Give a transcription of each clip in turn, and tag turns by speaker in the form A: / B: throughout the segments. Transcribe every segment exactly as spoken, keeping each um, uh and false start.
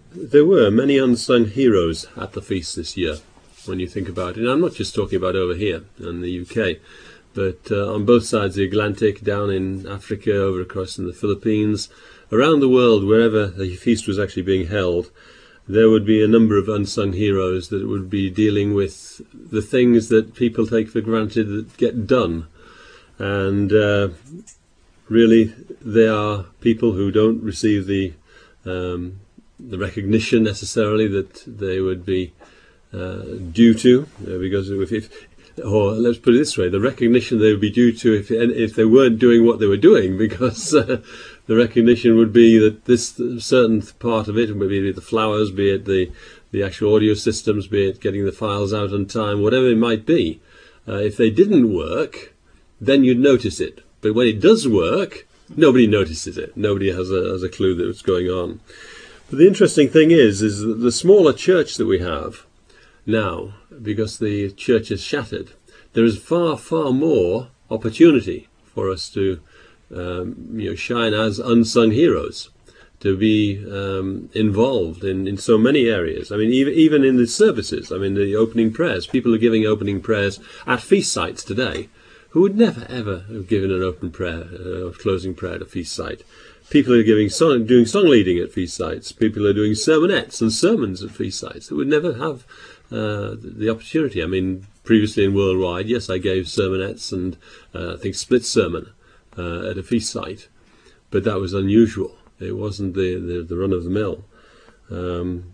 A: there were many unsung heroes at the feast this year, when you think about it. And I'm not just talking about over here in the U K, but uh, on both sides of the Atlantic, down in Africa, over across in the Philippines, around the world, wherever the feast was actually being held, there would be a number of unsung heroes that would be dealing with the things that people take for granted that get done. And uh, really, they are people who don't receive the um, the recognition necessarily that they would be uh, due to, uh, because if, if, or let's put it this way, the recognition they would be due to if if they weren't doing what they were doing, because uh, the recognition would be that this certain part of it, maybe the flowers, be it the the actual audio systems, be it getting the files out on time, whatever it might be, uh, if they didn't work, then you'd notice it. But when it does work, nobody notices it. Nobody has a, has a clue that what's going on. But the interesting thing is, is that the smaller church that we have now, because the church is shattered, there is far, far more opportunity for us to um, you know, shine as unsung heroes, to be um, involved in, in so many areas. I mean, even, even in the services, I mean, the opening prayers, people are giving opening prayers at feast sites today, who would never, ever have given an open prayer, uh, closing prayer at a feast site. People are giving song, doing song leading at feast sites. People are doing sermonettes and sermons at feast sites. They would never have uh, the opportunity. I mean, previously in Worldwide, yes, I gave sermonettes and uh, I think split sermon uh, at a feast site, but that was unusual. It wasn't the, the, the run of the mill. Um,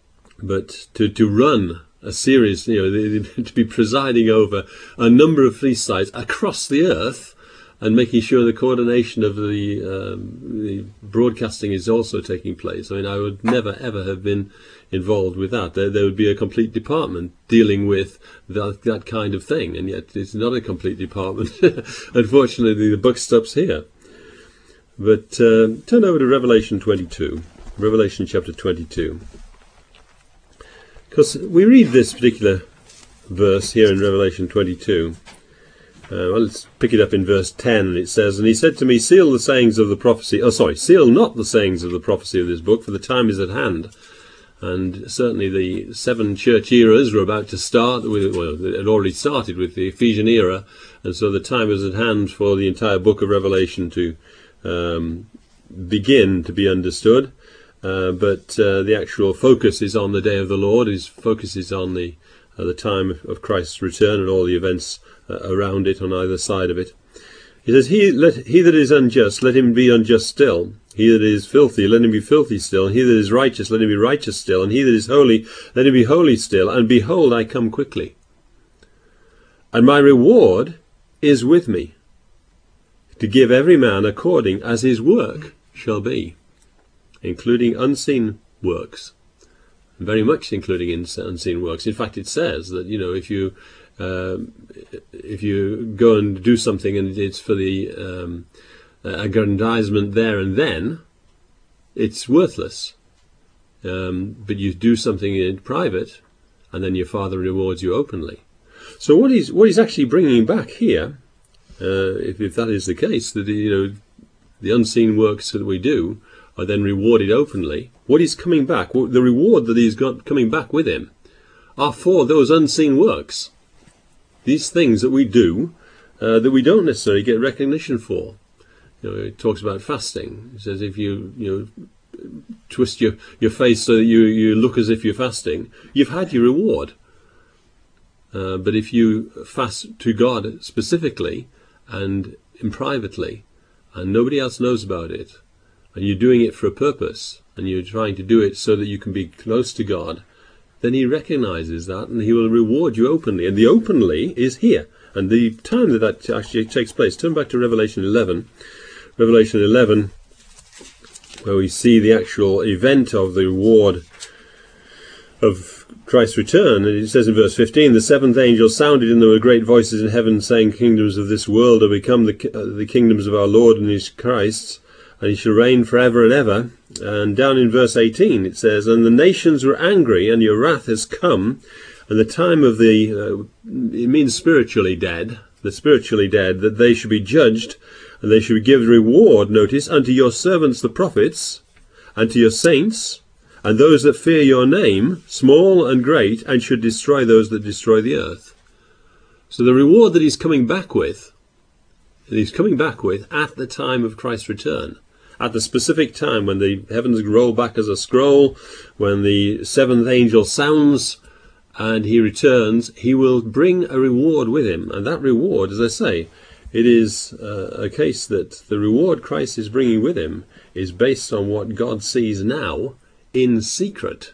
A: but to, to run a series, you know, to be presiding over a number of feast sites across the earth and making sure the coordination of the, um, the broadcasting is also taking place. I mean, I would never, ever have been involved with that. There, there would be a complete department dealing with that, that kind of thing, and yet it's not a complete department. Unfortunately, the buck stops here. But uh, turn over to Revelation twenty-two, Revelation chapter twenty-two. Because we read this particular verse here in Revelation twenty-two. Uh, well, let's pick it up in verse ten, and it says, "And he said to me, Seal the sayings of the prophecy, oh sorry, seal not the sayings of the prophecy of this book, for the time is at hand." And certainly the seven church eras were about to start, with, well, it had already started with the Ephesian era, and so the time is at hand for the entire book of Revelation to um, begin to be understood. Uh, but uh, the actual focus is on the day of the Lord. His focus is on the uh, the time of Christ's return and all the events uh, around it on either side of it. He says, he, let, he that is unjust, let him be unjust still. He that is filthy, let him be filthy still. And he that is righteous, let him be righteous still. And he that is holy, let him be holy still. And behold, I come quickly. And my reward is with me, to give every man according as his work shall be, including unseen works, very much including in unseen works. In fact, it says that, you know, if you um, if you go and do something and it's for the um, aggrandizement there and then, it's worthless. Um, but you do something in private, and then your Father rewards you openly. So what he's what he's actually bringing back here, uh, if, if that is the case, that, you know, the unseen works that we do are then rewarded openly. What he's coming back, the reward that he's got coming back with him, are for those unseen works. These things that we do, uh, that we don't necessarily get recognition for. You know, it talks about fasting. It says if you, you know, twist your, your face so that you, you look as if you're fasting, you've had your reward. Uh, but if you fast to God specifically and in privately, and nobody else knows about it, and you're doing it for a purpose, and you're trying to do it so that you can be close to God, then he recognizes that, and he will reward you openly. And the openly is here. And the time that that actually takes place, turn back to Revelation eleven. Revelation eleven, where we see the actual event of the reward of Christ's return. And it says in verse fifteen, "The seventh angel sounded, and there were great voices in heaven, saying, Kingdoms of this world are become the, uh, the kingdoms of our Lord and his Christ, and he shall reign forever and ever." And down in verse eighteen it says, "And the nations were angry, and your wrath has come, and the time of the," uh, it means spiritually dead, the spiritually dead, "that they should be judged, and they should give reward," notice, "unto your servants the prophets, and to your saints, and those that fear your name, small and great, and should destroy those that destroy the earth. So the reward that he's coming back with, that he's coming back with at the time of Christ's return, at the specific time when the heavens roll back as a scroll, when the seventh angel sounds and he returns, he will bring a reward with him. And that reward, as I say, it is uh, a case that the reward Christ is bringing with him is based on what God sees now in secret.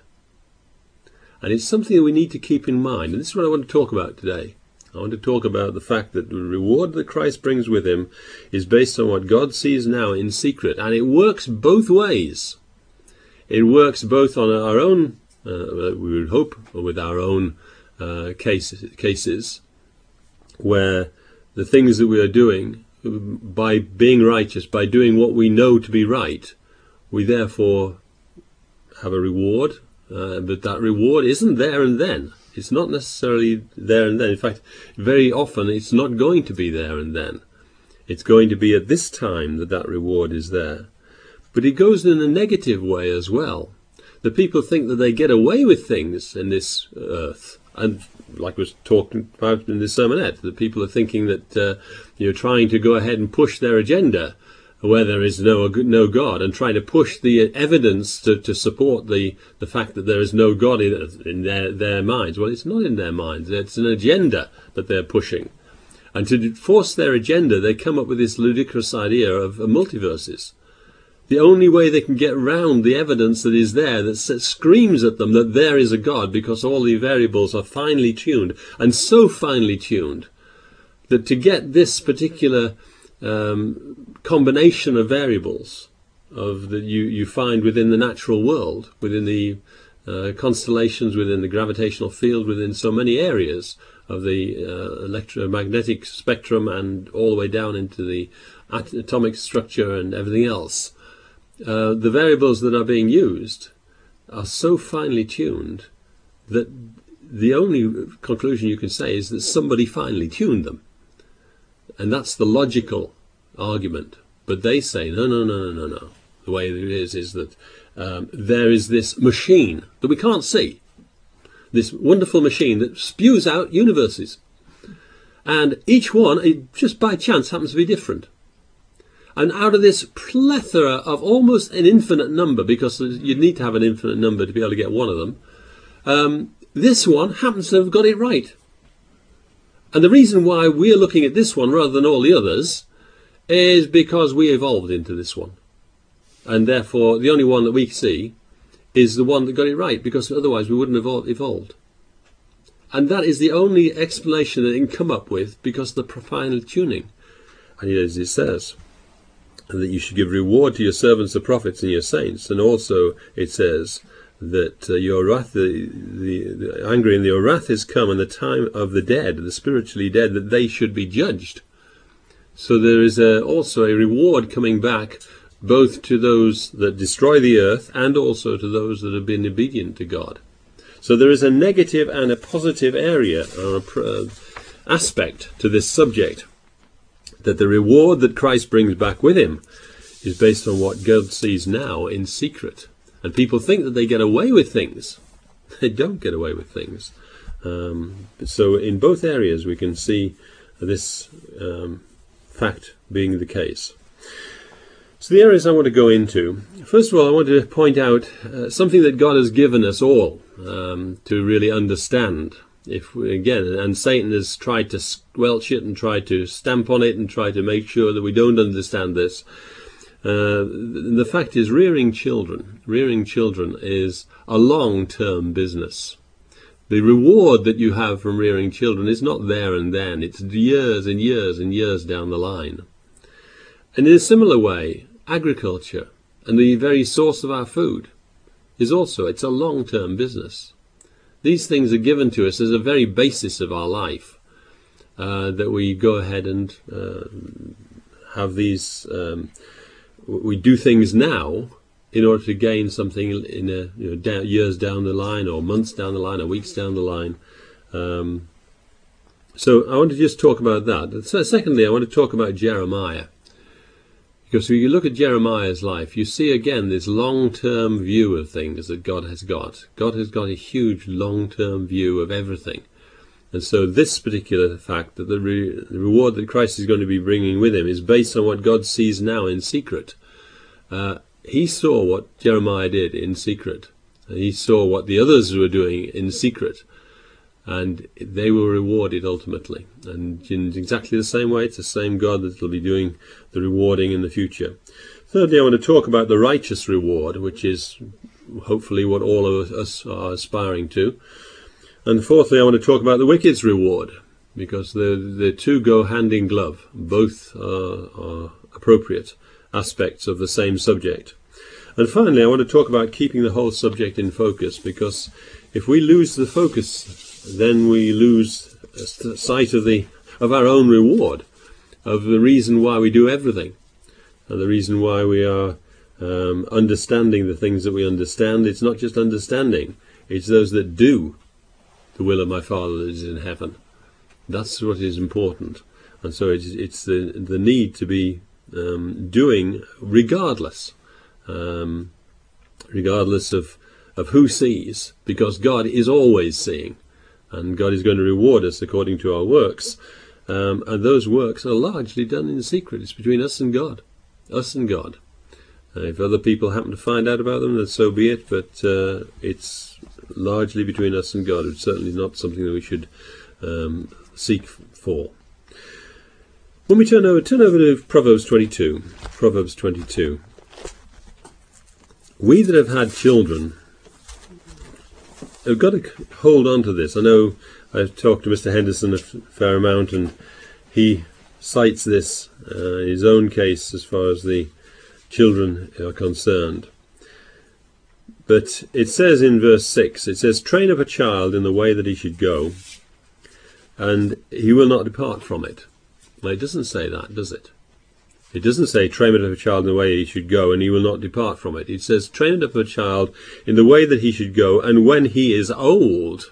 A: And it's something that we need to keep in mind. And this is what I want to talk about today. I want to talk about the fact that the reward that Christ brings with him is based on what God sees now in secret. And it works both ways. It works both on our own, uh, we would hope, with our own uh, cases, cases, where the things that we are doing, by being righteous, by doing what we know to be right, we therefore have a reward, uh, but that reward isn't there and then. It's not necessarily there and then. In fact, very often it's not going to be there and then. It's going to be at this time that that reward is there. But it goes in a negative way as well. The people think that they get away with things in this earth. And like I was talking about in the sermonette, the people are thinking that uh, you're trying to go ahead and push their agenda where there is no no God, and trying to push the evidence to, to support the, the fact that there is no God in, in their, their minds. Well, it's not in their minds. It's an agenda that they're pushing. And to force their agenda, they come up with this ludicrous idea of uh, multiverses. The only way they can get round the evidence that is there, that screams at them that there is a God, because all the variables are finely tuned, and so finely tuned, that to get this particular um, combination of variables of that you, you find within the natural world, within the uh, constellations, within the gravitational field, within so many areas of the uh, electromagnetic spectrum, and all the way down into the at atomic structure and everything else. Uh, the variables that are being used are so finely tuned that the only conclusion you can say is that somebody finely tuned them. And that's the logical argument. But they say, no, no, no, no, no, no. The way it is is that um, there is this machine that we can't see. This wonderful machine that spews out universes. And each one, it just by chance, happens to be different. And out of this plethora of almost an infinite number, because you'd need to have an infinite number to be able to get one of them, um, this one happens to have got it right. And the reason why we're looking at this one rather than all the others is because we evolved into this one. And therefore, the only one that we see is the one that got it right, because otherwise we wouldn't have evolved. And that is the only explanation that it can come up with, because of the final tuning. And as it says, and that you should give reward to your servants, the prophets, and your saints. And also it says that uh, your wrath, the, the, the angry and your wrath is come, and the time of the dead, the spiritually dead, that they should be judged. So there is a, also a reward coming back, both to those that destroy the earth and also to those that have been obedient to God. So there is a negative and a positive area, or a uh, aspect to this subject. That the reward that Christ brings back with him is based on what God sees now in secret. And people think that they get away with things. They don't get away with things. Um, so in both areas we can see this um, fact being the case. So the areas I want to go into, first of all I want to point out uh, something that God has given us all um, to really understand. If we, again, and Satan has tried to squelch it and tried to stamp on it and try to make sure that we don't understand this. Uh, the fact is, rearing children, rearing children is a long-term business. The reward that you have from rearing children is not there and then. It's years and years and years down the line. And in a similar way, agriculture and the very source of our food is also, it's a long-term business. These things are given to us as a very basis of our life, uh, that we go ahead and uh, have these, um, we do things now in order to gain something in a, you know, down, years down the line, or months down the line, or weeks down the line. Um, so I want to just talk about that. So secondly, I want to talk about Jeremiah. Because if you look at Jeremiah's life, you see again this long-term view of things that God has got. God has got a huge long-term view of everything. And so this particular fact that the, re the reward that Christ is going to be bringing with him is based on what God sees now in secret. Uh, he saw what Jeremiah did in secret. And he saw what the others were doing in secret. And they were rewarded ultimately. And in exactly the same way, it's the same God that will be doing the rewarding in the future. Thirdly, I want to talk about the righteous reward, which is hopefully what all of us are aspiring to. And fourthly, I want to talk about the wicked's reward, because the, the two go hand in glove. Both are, are appropriate aspects of the same subject. And finally, I want to talk about keeping the whole subject in focus, because if we lose the focus, then we lose sight of the of our own reward, of the reason why we do everything, and the reason why we are um, understanding the things that we understand. It's not just understanding, it's those that do the will of my Father that is in heaven. That's what is important. And so it's, it's the, the need to be um, doing regardless, um, regardless of, of who sees, because God is always seeing. And God is going to reward us according to our works. Um, and those works are largely done in secret. It's between us and God. Us and God. Uh, if other people happen to find out about them, then so be it. But uh, it's largely between us and God. It's certainly not something that we should um, seek for. When we turn over, turn over to Proverbs twenty-two. Proverbs twenty-two. We that have had children have got to hold on to this. I know I've talked to Mister Henderson a fair amount, and he cites this uh, in his own case as far as the children are concerned. But it says in verse six, it says, train up a child in the way that he should go, and he will not depart from it. Well, it doesn't say that, does it? It doesn't say train up a child in the way he should go, and he will not depart from it. It says train up a child in the way that he should go, and when he is old,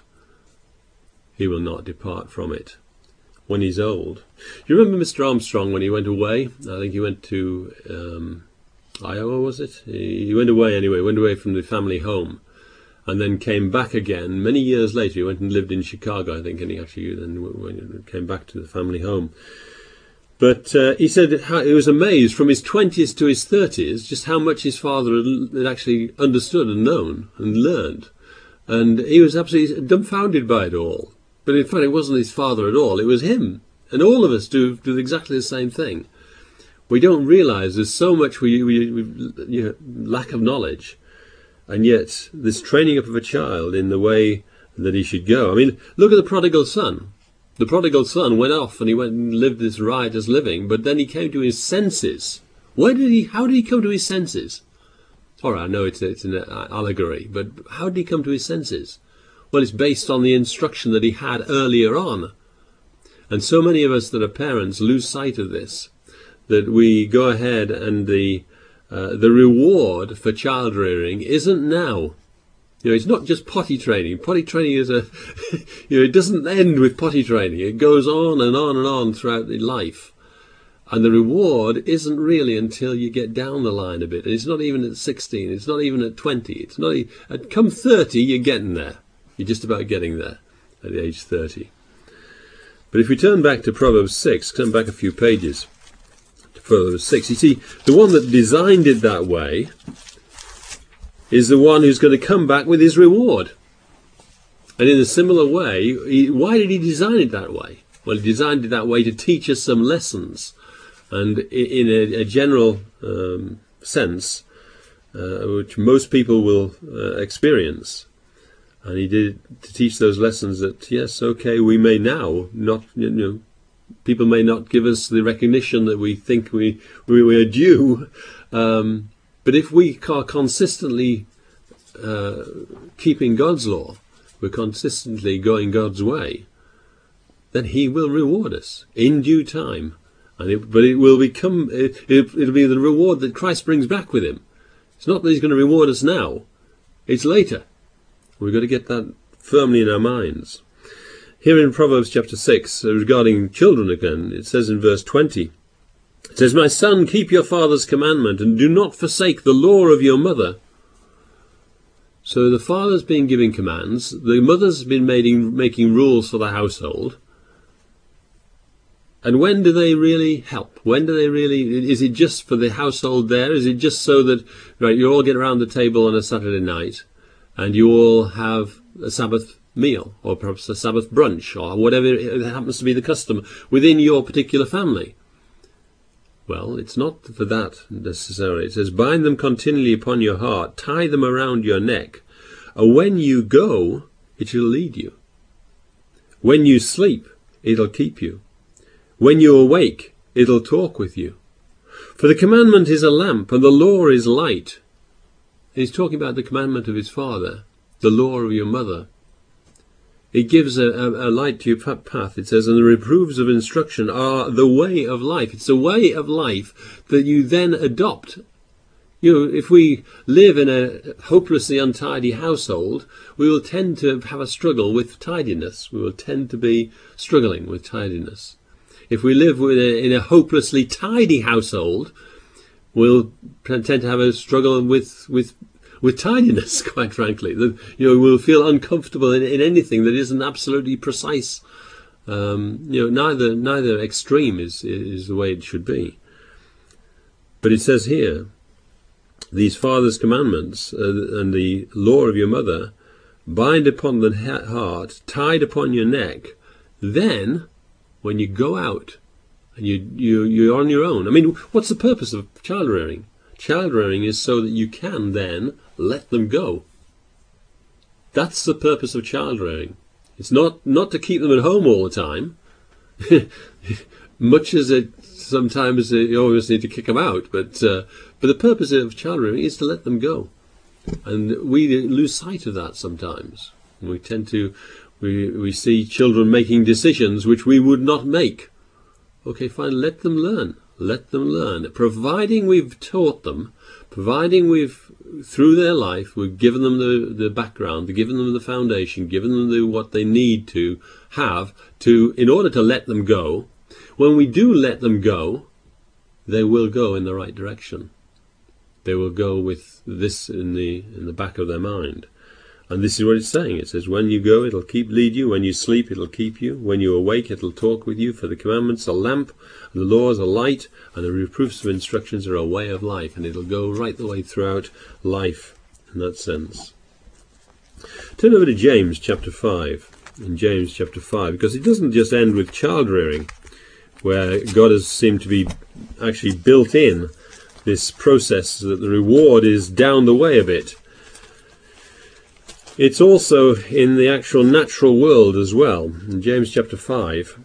A: he will not depart from it. When he's old. Do you remember Mister Armstrong when he went away? I think he went to um, Iowa, was it? He went away anyway, went away from the family home, and then came back again. Many years later, he went and lived in Chicago, I think, and he actually then came back to the family home. But uh, he said how, he was amazed from his twenties to his thirties just how much his father had, had actually understood and known and learned. And he was absolutely dumbfounded by it all. But in fact, it wasn't his father at all. It was him. And all of us do, do exactly the same thing. We don't realise there's so much we, we, we you know, lack of knowledge. And yet, this training up of a child in the way that he should go. I mean, look at the prodigal son. The prodigal son went off and he went and lived this riotous living, but then he came to his senses. Where did he, how did he come to his senses? All right, I know it's, it's an allegory, but how did he come to his senses? Well, it's based on the instruction that he had earlier on. And so many of us that are parents lose sight of this, that we go ahead and the, uh, the reward for child rearing isn't now. You know, it's not just potty training. Potty training is a, you know, it doesn't end with potty training. It goes on and on and on throughout the life. And the reward isn't really until you get down the line a bit. It's not even at sixteen. It's not even at twenty. It's not, at come thirty, you're getting there. You're just about getting there at the age thirty. But if we turn back to Proverbs six, turn back a few pages to Proverbs six, you see, the one that designed it that way is the one who's going to come back with his reward. And in a similar way, he, why did he design it that way? Well, he designed it that way to teach us some lessons. And in a, a general um, sense, uh, which most people will uh, experience. And he did to teach those lessons that, yes, okay, we may now not, you know, people may not give us the recognition that we think we, we, we are due. Um, But if we are consistently uh, keeping God's law, we're consistently going God's way, then he will reward us in due time. And it, but it will become, it, it, it'll be the reward that Christ brings back with him. It's not that he's going to reward us now. It's later. We've got to get that firmly in our minds. Here in Proverbs chapter six, regarding children again, it says in verse twenty, It says, my son, keep your father's commandment and do not forsake the law of your mother. So the father's been giving commands, the mother's been making, making rules for the household. And when do they really help? When do they really, is it just for the household there? Is it just so that, right, you all get around the table on a Saturday night and you all have a Sabbath meal, or perhaps a Sabbath brunch, or whatever it happens to be the custom within your particular family? Well, it's not for that necessarily. It says, bind them continually upon your heart, tie them around your neck, and when you go, it shall lead you. When you sleep, it'll keep you. When you awake, it'll talk with you. For the commandment is a lamp, and the law is light. And he's talking about the commandment of his father, the law of your mother. It gives a, a, a light to your path. It says, and the reproofs of instruction are the way of life. It's a way of life that you then adopt. You know, if we live in a hopelessly untidy household, we will tend to have a struggle with tidiness. We will tend to be struggling with tidiness. If we live with a, in a hopelessly tidy household, we'll tend to have a struggle with with with tidiness, quite frankly. The, you know, we'll feel uncomfortable in, in anything that isn't absolutely precise. Um, you know, neither neither extreme is is the way it should be. But it says here, these father's commandments uh, and the law of your mother, bind upon the heart, tied upon your neck. Then, when you go out and you you you're on your own. I mean, what's the purpose of child rearing? Child rearing is so that you can then let them go. That's the purpose of child rearing. It's not not to keep them at home all the time, much as it sometimes you always need to kick them out. But uh, but the purpose of child rearing is to let them go, and we lose sight of that sometimes. We tend to we we see children making decisions which we would not make. Okay, fine. Let them learn. Let them learn, providing we've taught them, providing we've, through their life, we've given them the, the background, given them the foundation, given them the, what they need to have to, in order to let them go. When we do let them go, they will go in the right direction. They will go with this in the in the back of their mind. And this is what it's saying. It says, when you go, it'll keep lead you. When you sleep, it'll keep you. When you awake, it'll talk with you. For the commandments are a lamp, and the laws are light, and the reproofs of instructions are a way of life. And it'll go right the way throughout life in that sense. Turn over to James chapter five. In James chapter five, because it doesn't just end with child rearing, where God has seemed to be actually built in this process that the reward is down the way a bit. It's also in the actual natural world as well. In James chapter five,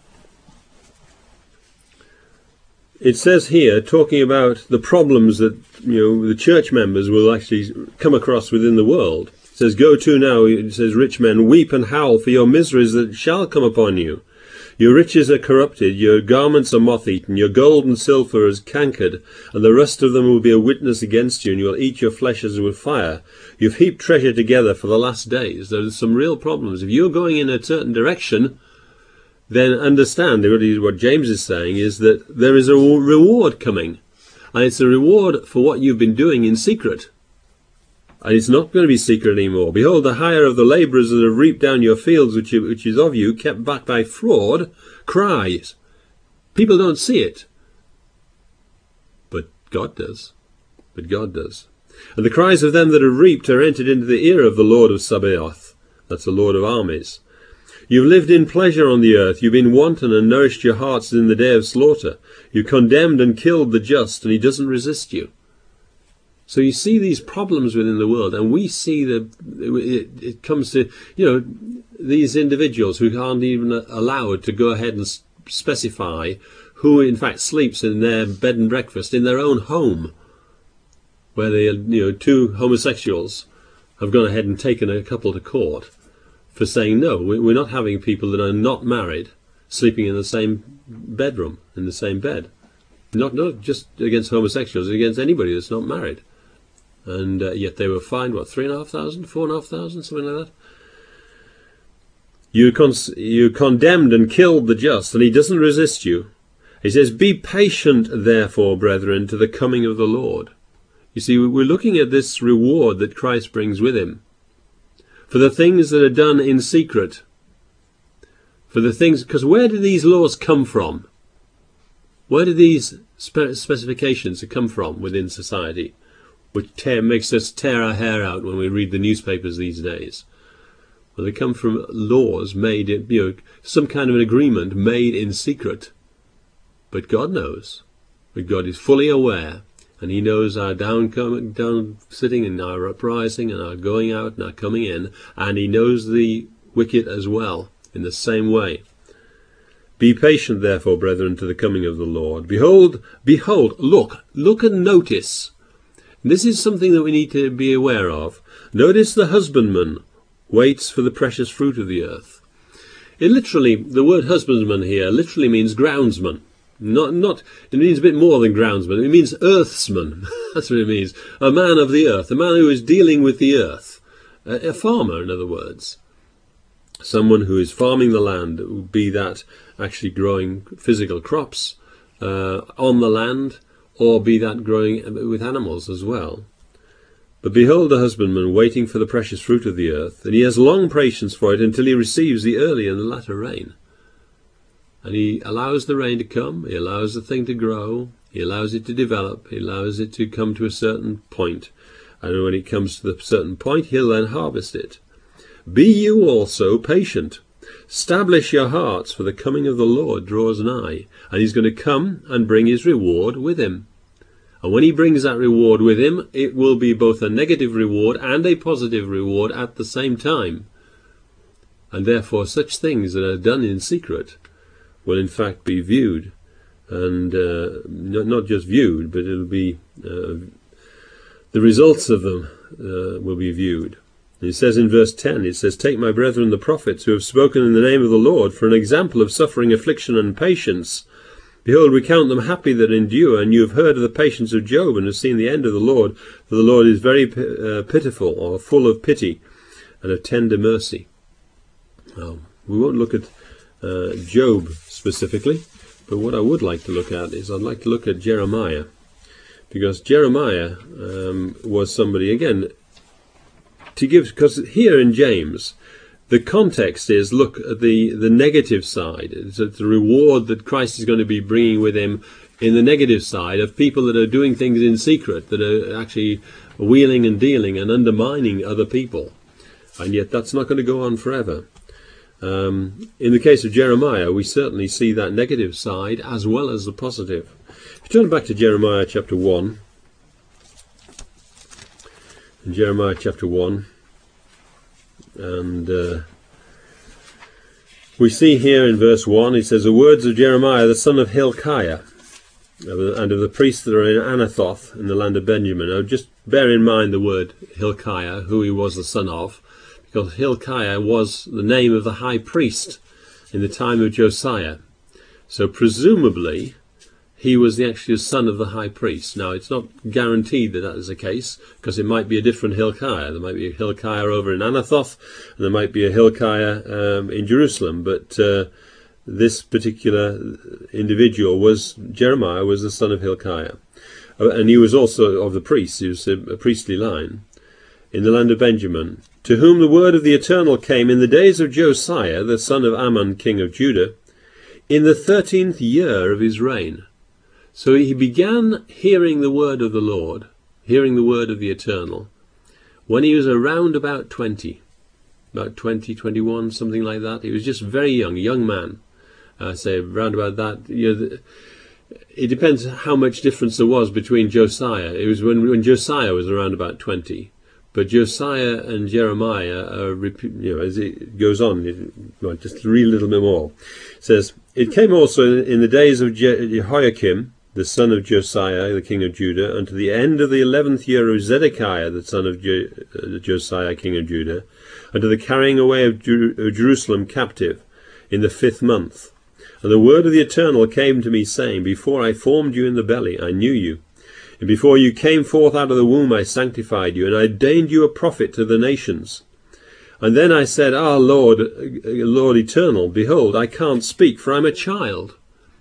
A: it says here, talking about the problems that you know the church members will actually come across within the world. It says, go to now, it says, rich men, weep and howl for your miseries that shall come upon you. Your riches are corrupted, your garments are moth-eaten, your gold and silver is cankered, and the rest of them will be a witness against you, and you will eat your flesh as with fire. You've heaped treasure together for the last days. There's some real problems. If you're going in a certain direction, then understand what James is saying is that there is a reward coming, and it's a reward for what you've been doing in secret. And it's not going to be secret anymore. Behold, the hire of the labourers that have reaped down your fields, which, you, which is of you, kept back by fraud, cries. People don't see it. But God does. But God does. And the cries of them that have reaped are entered into the ear of the Lord of Sabaoth. That's the Lord of armies. You've lived in pleasure on the earth. You've been wanton and nourished your hearts in the day of slaughter. You condemned and killed the just, and he doesn't resist you. So you see these problems within the world, and we see that it, it comes to, you know, these individuals who aren't even allowed to go ahead and specify who in fact sleeps in their bed and breakfast in their own home, where they, you know, two homosexuals have gone ahead and taken a couple to court for saying, no, we're not having people that are not married sleeping in the same bedroom, in the same bed. Not, not just against homosexuals, against anybody that's not married. And uh, yet they were fined, what, three and a half thousand, four and a half thousand, something like that? You, con you condemned and killed the just, and he doesn't resist you. He says, be patient, therefore, brethren, to the coming of the Lord. You see, we're looking at this reward that Christ brings with him. For the things that are done in secret. For the things, because where do these laws come from? Where do these spe specifications come from within society? Which tear, makes us tear our hair out when we read the newspapers these days. Well, they come from laws made in, you know, some kind of an agreement made in secret. But God knows. But God is fully aware. And he knows our down, coming, down sitting and our uprising and our going out and our coming in. And he knows the wicked as well, in the same way. Be patient, therefore, brethren, to the coming of the Lord. Behold, behold, look, look and notice. This is something that we need to be aware of. Notice the husbandman waits for the precious fruit of the earth. It literally, the word husbandman here literally means groundsman. Not, not, it means a bit more than groundsman. It means earthsman. That's what it means. A man of the earth. A man who is dealing with the earth. A, a farmer, in other words. Someone who is farming the land, be that actually growing physical crops uh, on the land, or be that growing with animals as well. But behold the husbandman waiting for the precious fruit of the earth, and he has long patience for it until he receives the early and the latter rain. And he allows the rain to come, he allows the thing to grow, he allows it to develop, he allows it to come to a certain point. And when it comes to the certain point, he'll then harvest it. Be you also patient. Establish your hearts, for the coming of the Lord draws nigh. And he's going to come and bring his reward with him. And when he brings that reward with him, it will be both a negative reward and a positive reward at the same time. And therefore such things that are done in secret will in fact be viewed. And uh, not, not just viewed, but it'll be uh, the results of them uh, will be viewed. It says in verse ten, it says, take my brethren the prophets who have spoken in the name of the Lord for an example of suffering, affliction, and patience. Behold, we count them happy that endure, and you have heard of the patience of Job, and have seen the end of the Lord. For the Lord is very uh, pitiful, or full of pity, and of tender mercy. Well, we won't look at uh, Job specifically, but what I would like to look at is I'd like to look at Jeremiah. Because Jeremiah um, was somebody, again, to give, because here in James, the context is, look at the, the negative side. It's the reward that Christ is going to be bringing with him in the negative side of people that are doing things in secret, that are actually wheeling and dealing and undermining other people. And yet that's not going to go on forever. Um, in the case of Jeremiah, we certainly see that negative side as well as the positive. If you turn back to Jeremiah chapter one, in Jeremiah chapter one, and uh, we see here in verse one, it says, the words of Jeremiah the son of Hilkiah, and of the priests that are in Anathoth in the land of Benjamin. Now just bear in mind the word Hilkiah, who he was the son of, because Hilkiah was the name of the high priest in the time of Josiah. So presumably he was the actual son of the high priest. Now, it's not guaranteed that that is the case, because it might be a different Hilkiah. There might be a Hilkiah over in Anathoth, and there might be a Hilkiah um, in Jerusalem. But uh, this particular individual was, Jeremiah was the son of Hilkiah. Uh, and he was also of the priests. He was a, a priestly line in the land of Benjamin, to whom the word of the Eternal came in the days of Josiah, the son of Ammon, king of Judah, in the thirteenth year of his reign. So he began hearing the word of the Lord, hearing the word of the Eternal, when he was around about twenty, about twenty, twenty-one, something like that. He was just very young, a young man. I uh, say around about that. You know, the, it depends how much difference there was between Josiah. It was when, when Josiah was around about twenty. But Josiah and Jeremiah, are, you know, as it goes on, well, just read a little bit more. It says, it came also in the days of Je Jehoiakim, the son of Josiah, the king of Judah, unto the end of the eleventh year of Zedekiah, the son of Je uh, Josiah, king of Judah, unto the carrying away of, Jer of Jerusalem captive, in the fifth month. And the word of the Eternal came to me, saying, before I formed you in the belly, I knew you. And before you came forth out of the womb, I sanctified you, and I ordained you a prophet to the nations. And then I said, Ah, Lord, Lord Eternal, behold, I can't speak, for I'm a child.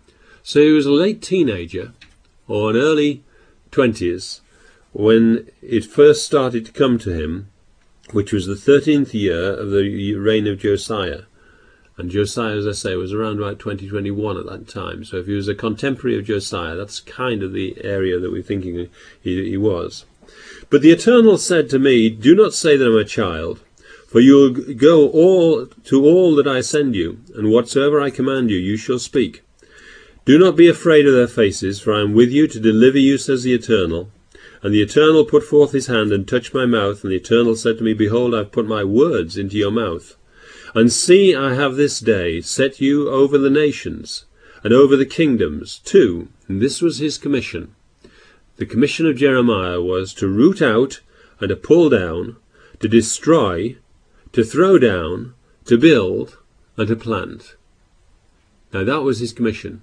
A: So he was a late teenager or an early twenties when it first started to come to him, which was the thirteenth year of the reign of Josiah. And Josiah, as I say, was around about twenty twenty-one at that time. So if he was a contemporary of Josiah, that's kind of the area that we're thinking he, he was. But the Eternal said to me, do not say that I am a child, for you will go all to all that I send you, and whatsoever I command you, you shall speak. Do not be afraid of their faces, for I am with you to deliver you, says the Eternal. And the Eternal put forth his hand and touched my mouth, and the Eternal said to me, behold, I have put my words into your mouth. And see, I have this day set you over the nations, and over the kingdoms too. And this was his commission. The commission of Jeremiah was to root out and to pull down, to destroy, to throw down, to build, and to plant. Now that was his commission.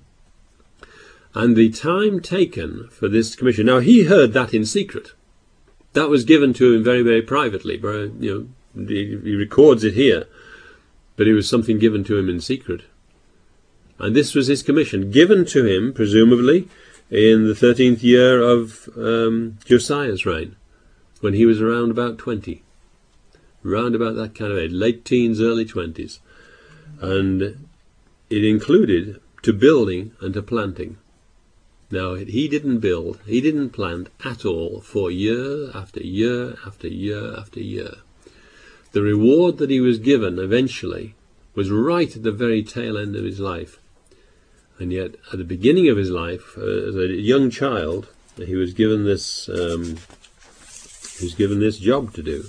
A: And the time taken for this commission, now he heard that in secret. That was given to him very, very privately. But, you know, he, he records it here. But it was something given to him in secret. And this was his commission, given to him, presumably, in the thirteenth year of um, Josiah's reign, when he was around about twenty. Round about that kind of age, late teens, early twenties. And it included to building and to planting. Now, he didn't build, he didn't plant at all for year after year after year after year. The reward that he was given eventually was right at the very tail end of his life. And yet, at the beginning of his life, uh, as a young child, he was given this um, he was given this job to do.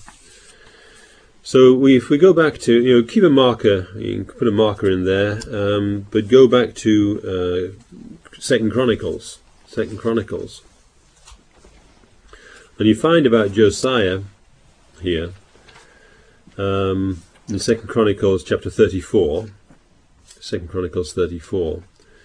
A: So we, if we go back to, you know, keep a marker, you can put a marker in there, um, but go back to uh, Second Chronicles, Second Chronicles, and you find about Josiah here. Um, in Second Chronicles chapter thirty-four, Second Chronicles thirty-four,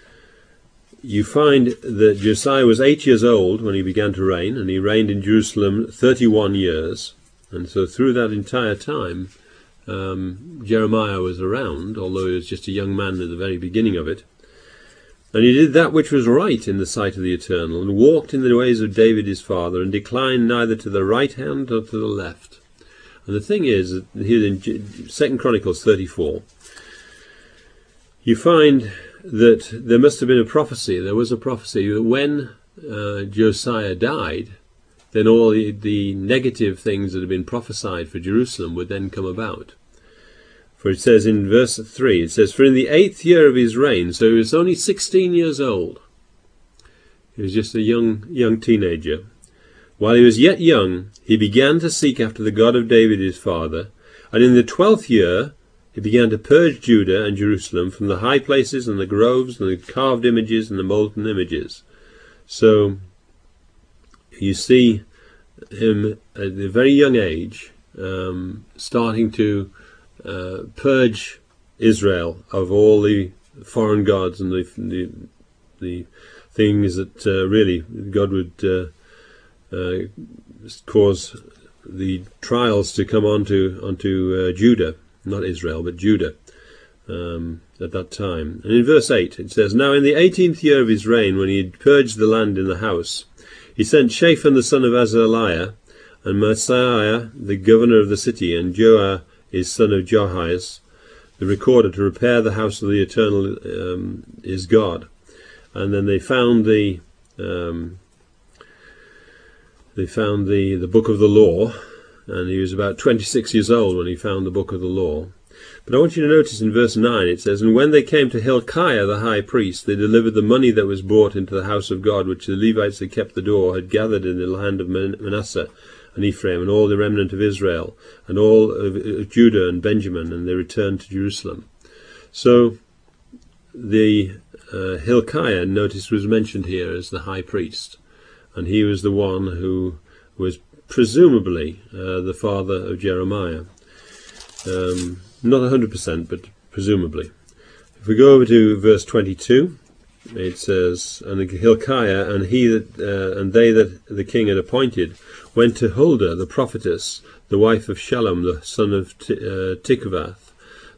A: you find that Josiah was eight years old when he began to reign, and he reigned in Jerusalem thirty-one years. And so through that entire time, um, Jeremiah was around, although he was just a young man at the very beginning of it. And he did that which was right in the sight of the Eternal, and walked in the ways of David his father, and declined neither to the right hand nor to the left. And the thing is, that here in Second Chronicles thirty-four, you find that there must have been a prophecy. There was a prophecy that when uh, Josiah died, then all the, the negative things that had been prophesied for Jerusalem would then come about. For it says in verse three, it says, for in the eighth year of his reign, so he was only sixteen years old. He was just a young, young teenager. While he was yet young, he began to seek after the God of David his father, and in the twelfth year he began to purge Judah and Jerusalem from the high places and the groves and the carved images and the molten images. So you see him at a very young age um, starting to uh, purge Israel of all the foreign gods and the the, the things that uh, really God would uh, Uh, cause the trials to come onto onto uh, Judah, not Israel, but Judah, um, at that time. And in verse eight it says, now in the eighteenth year of his reign, when he had purged the land in the house, he sent Shaphan the son of Azaliah, and Maaseiah the governor of the city, and Joah his son of Joahaz, the recorder, to repair the house of the Eternal um, his God. And then they found the um, They found the, the book of the law, and he was about twenty-six years old when he found the book of the law. But I want you to notice in verse nine it says, and when they came to Hilkiah the high priest, they delivered the money that was brought into the house of God, which the Levites that kept the door had gathered in the land of Manasseh and Ephraim, and all the remnant of Israel, and all of Judah and Benjamin, and they returned to Jerusalem. So the uh, Hilkiah, notice, was mentioned here as the high priest. And he was the one who was presumably uh, the father of Jeremiah. Um, not one hundred percent, but presumably. If we go over to verse twenty-two, it says, and Hilkiah and he that uh, and they that the king had appointed went to Huldah the prophetess, the wife of Shallum the son of T- uh, Tikvath,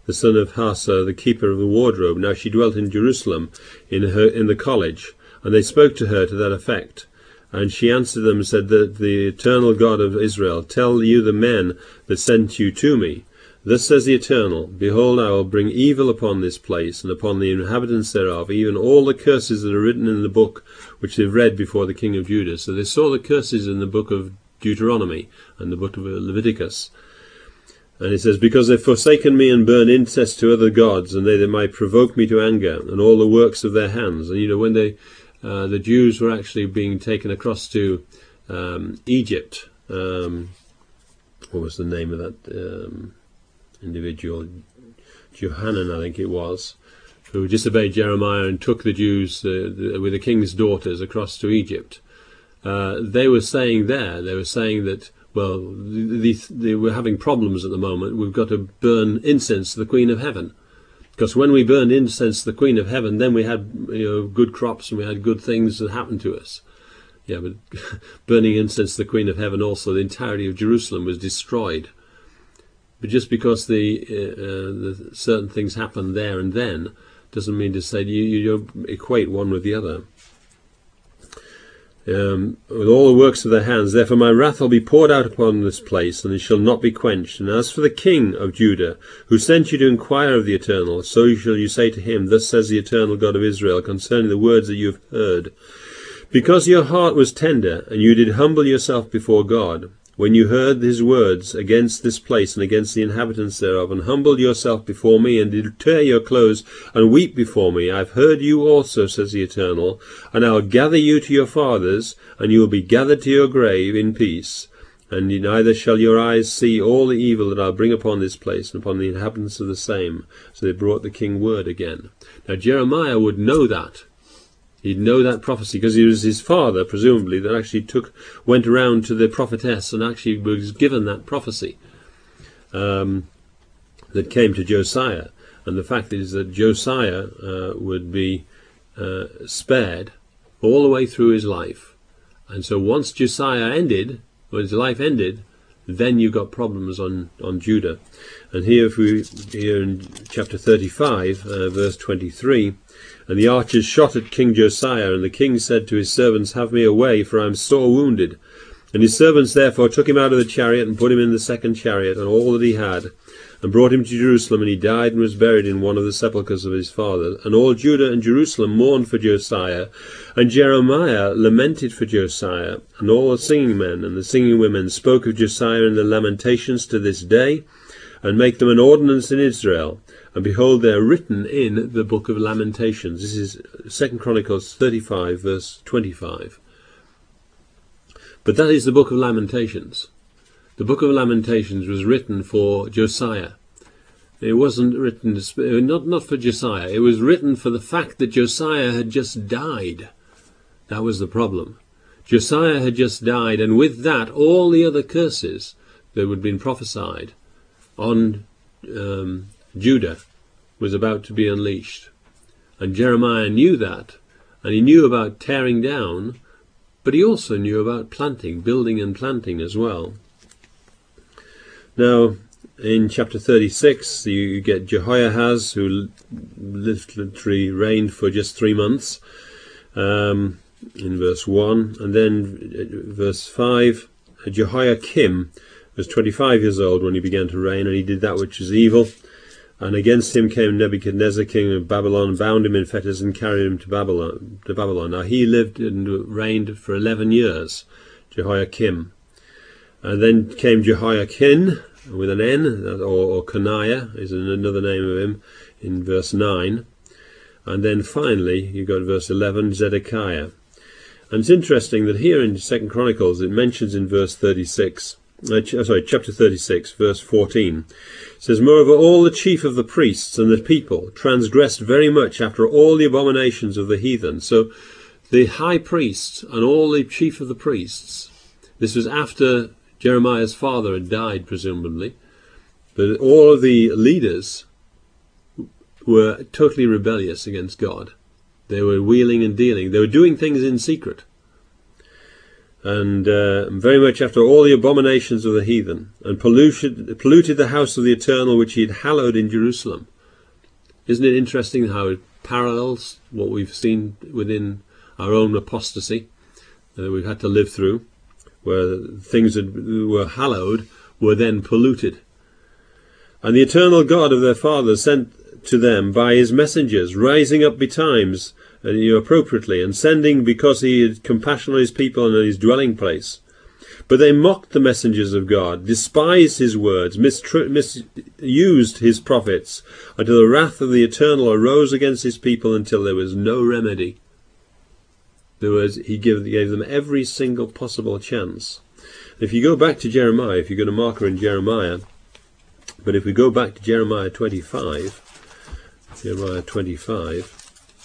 A: the son of Hasa, the keeper of the wardrobe. Now she dwelt in Jerusalem, in her in the college, and they spoke to her to that effect. And she answered them and said, that the eternal God of Israel, tell you the men that sent you to me. Thus says the Eternal, behold, I will bring evil upon this place, and upon the inhabitants thereof, even all the curses that are written in the book which they've read before the king of Judah. So they saw the curses in the book of Deuteronomy and the book of Leviticus. And it says, because they've forsaken me and burned incense to other gods, and they that might provoke me to anger, and all the works of their hands. And you know, when they, uh, the Jews were actually being taken across to um, Egypt, um, what was the name of that um, individual? Johanan, I think it was, who disobeyed Jeremiah and took the Jews uh, the, with the king's daughters across to Egypt. Uh, they were saying there, they were saying that, well, they, they were having problems at the moment. We've got to burn incense to the Queen of Heaven. Because when we burned incense to the Queen of Heaven, then we had, you know, good crops and we had good things that happened to us. Yeah, but burning incense to the Queen of Heaven also, the entirety of Jerusalem was destroyed. But just because the, uh, the certain things happened there and then, doesn't mean to say you, you don't equate one with the other. Um, with all the works of their hands, therefore my wrath will be poured out upon this place, and it shall not be quenched. And as for the king of Judah, who sent you to inquire of the Eternal, so shall you say to him, thus says the Eternal God of Israel, concerning the words that you have heard. Because your heart was tender, and you did humble yourself before God, when you heard his words against this place and against the inhabitants thereof, and humbled yourself before me, and did tear your clothes, and weep before me, I have heard you also, says the Eternal, and I will gather you to your fathers, and you will be gathered to your grave in peace, and neither shall your eyes see all the evil that I will bring upon this place, and upon the inhabitants of the same. So they brought the king word again. Now Jeremiah would know that. He'd know that prophecy because it was his father, presumably, that actually took went around to the prophetess and actually was given that prophecy um, that came to Josiah. And the fact is that Josiah uh, would be uh, spared all the way through his life. And so once Josiah ended, when his life ended, then you got problems on, on Judah. And here, if we here in chapter thirty-five, uh, verse twenty-three, and the archers shot at King Josiah, and the king said to his servants, have me away, for I am sore wounded. And his servants therefore took him out of the chariot, and put him in the second chariot, and all that he had, and brought him to Jerusalem, and he died and was buried in one of the sepulchres of his father. And all Judah and Jerusalem mourned for Josiah, and Jeremiah lamented for Josiah, and all the singing men and the singing women spoke of Josiah in the lamentations to this day, and make them an ordinance in Israel. And behold, they are written in the book of Lamentations. This is Second Chronicles thirty-five, verse twenty-five. But that is the book of Lamentations. The book of Lamentations was written for Josiah. It wasn't written, not, not for Josiah. It was written for the fact that Josiah had just died. That was the problem. Josiah had just died, and with that, all the other curses that had been prophesied on um, Judah was about to be unleashed. And Jeremiah knew that, and he knew about tearing down, but he also knew about planting, building and planting as well. Now, in chapter thirty-six, you get Jehoiahaz, who literally reigned for just three months, um, in verse one, and then verse five, Jehoiakim was twenty-five years old when he began to reign, and he did that which was evil. And against him came Nebuchadnezzar, king of Babylon, bound him in fetters and carried him to Babylon. To Babylon. Now he lived and reigned for eleven years, Jehoiakim. And then came Jehoiakim, with an N, or, or Coniah is another name of him, in verse nine. And then finally, you got verse eleven, Zedekiah. And it's interesting that here in Second Chronicles, it mentions in verse thirty-six, Uh, ch sorry, chapter thirty-six, verse fourteen. It says, moreover, all the chief of the priests and the people transgressed very much after all the abominations of the heathen. So the high priest and all the chief of the priests, this was after Jeremiah's father had died, presumably, but all of the leaders were totally rebellious against God. They were wheeling and dealing. They were doing things in secret. and uh, very much after all the abominations of the heathen, and polluted, polluted the house of the Eternal which he had hallowed in Jerusalem. Isn't it interesting how it parallels what we've seen within our own apostasy that we've had to live through, where things that were hallowed were then polluted. And the eternal God of their fathers sent to them by his messengers, rising up betimes, and you know, appropriately, and sending because he had compassion on his people and on his dwelling place. But they mocked the messengers of God, despised his words, misused his prophets, until the wrath of the Eternal arose against his people until there was no remedy. There was, he gave, gave them every single possible chance. If you go back to Jeremiah, if you're going to mark her in Jeremiah, but if we go back to Jeremiah twenty-five, Jeremiah twenty-five,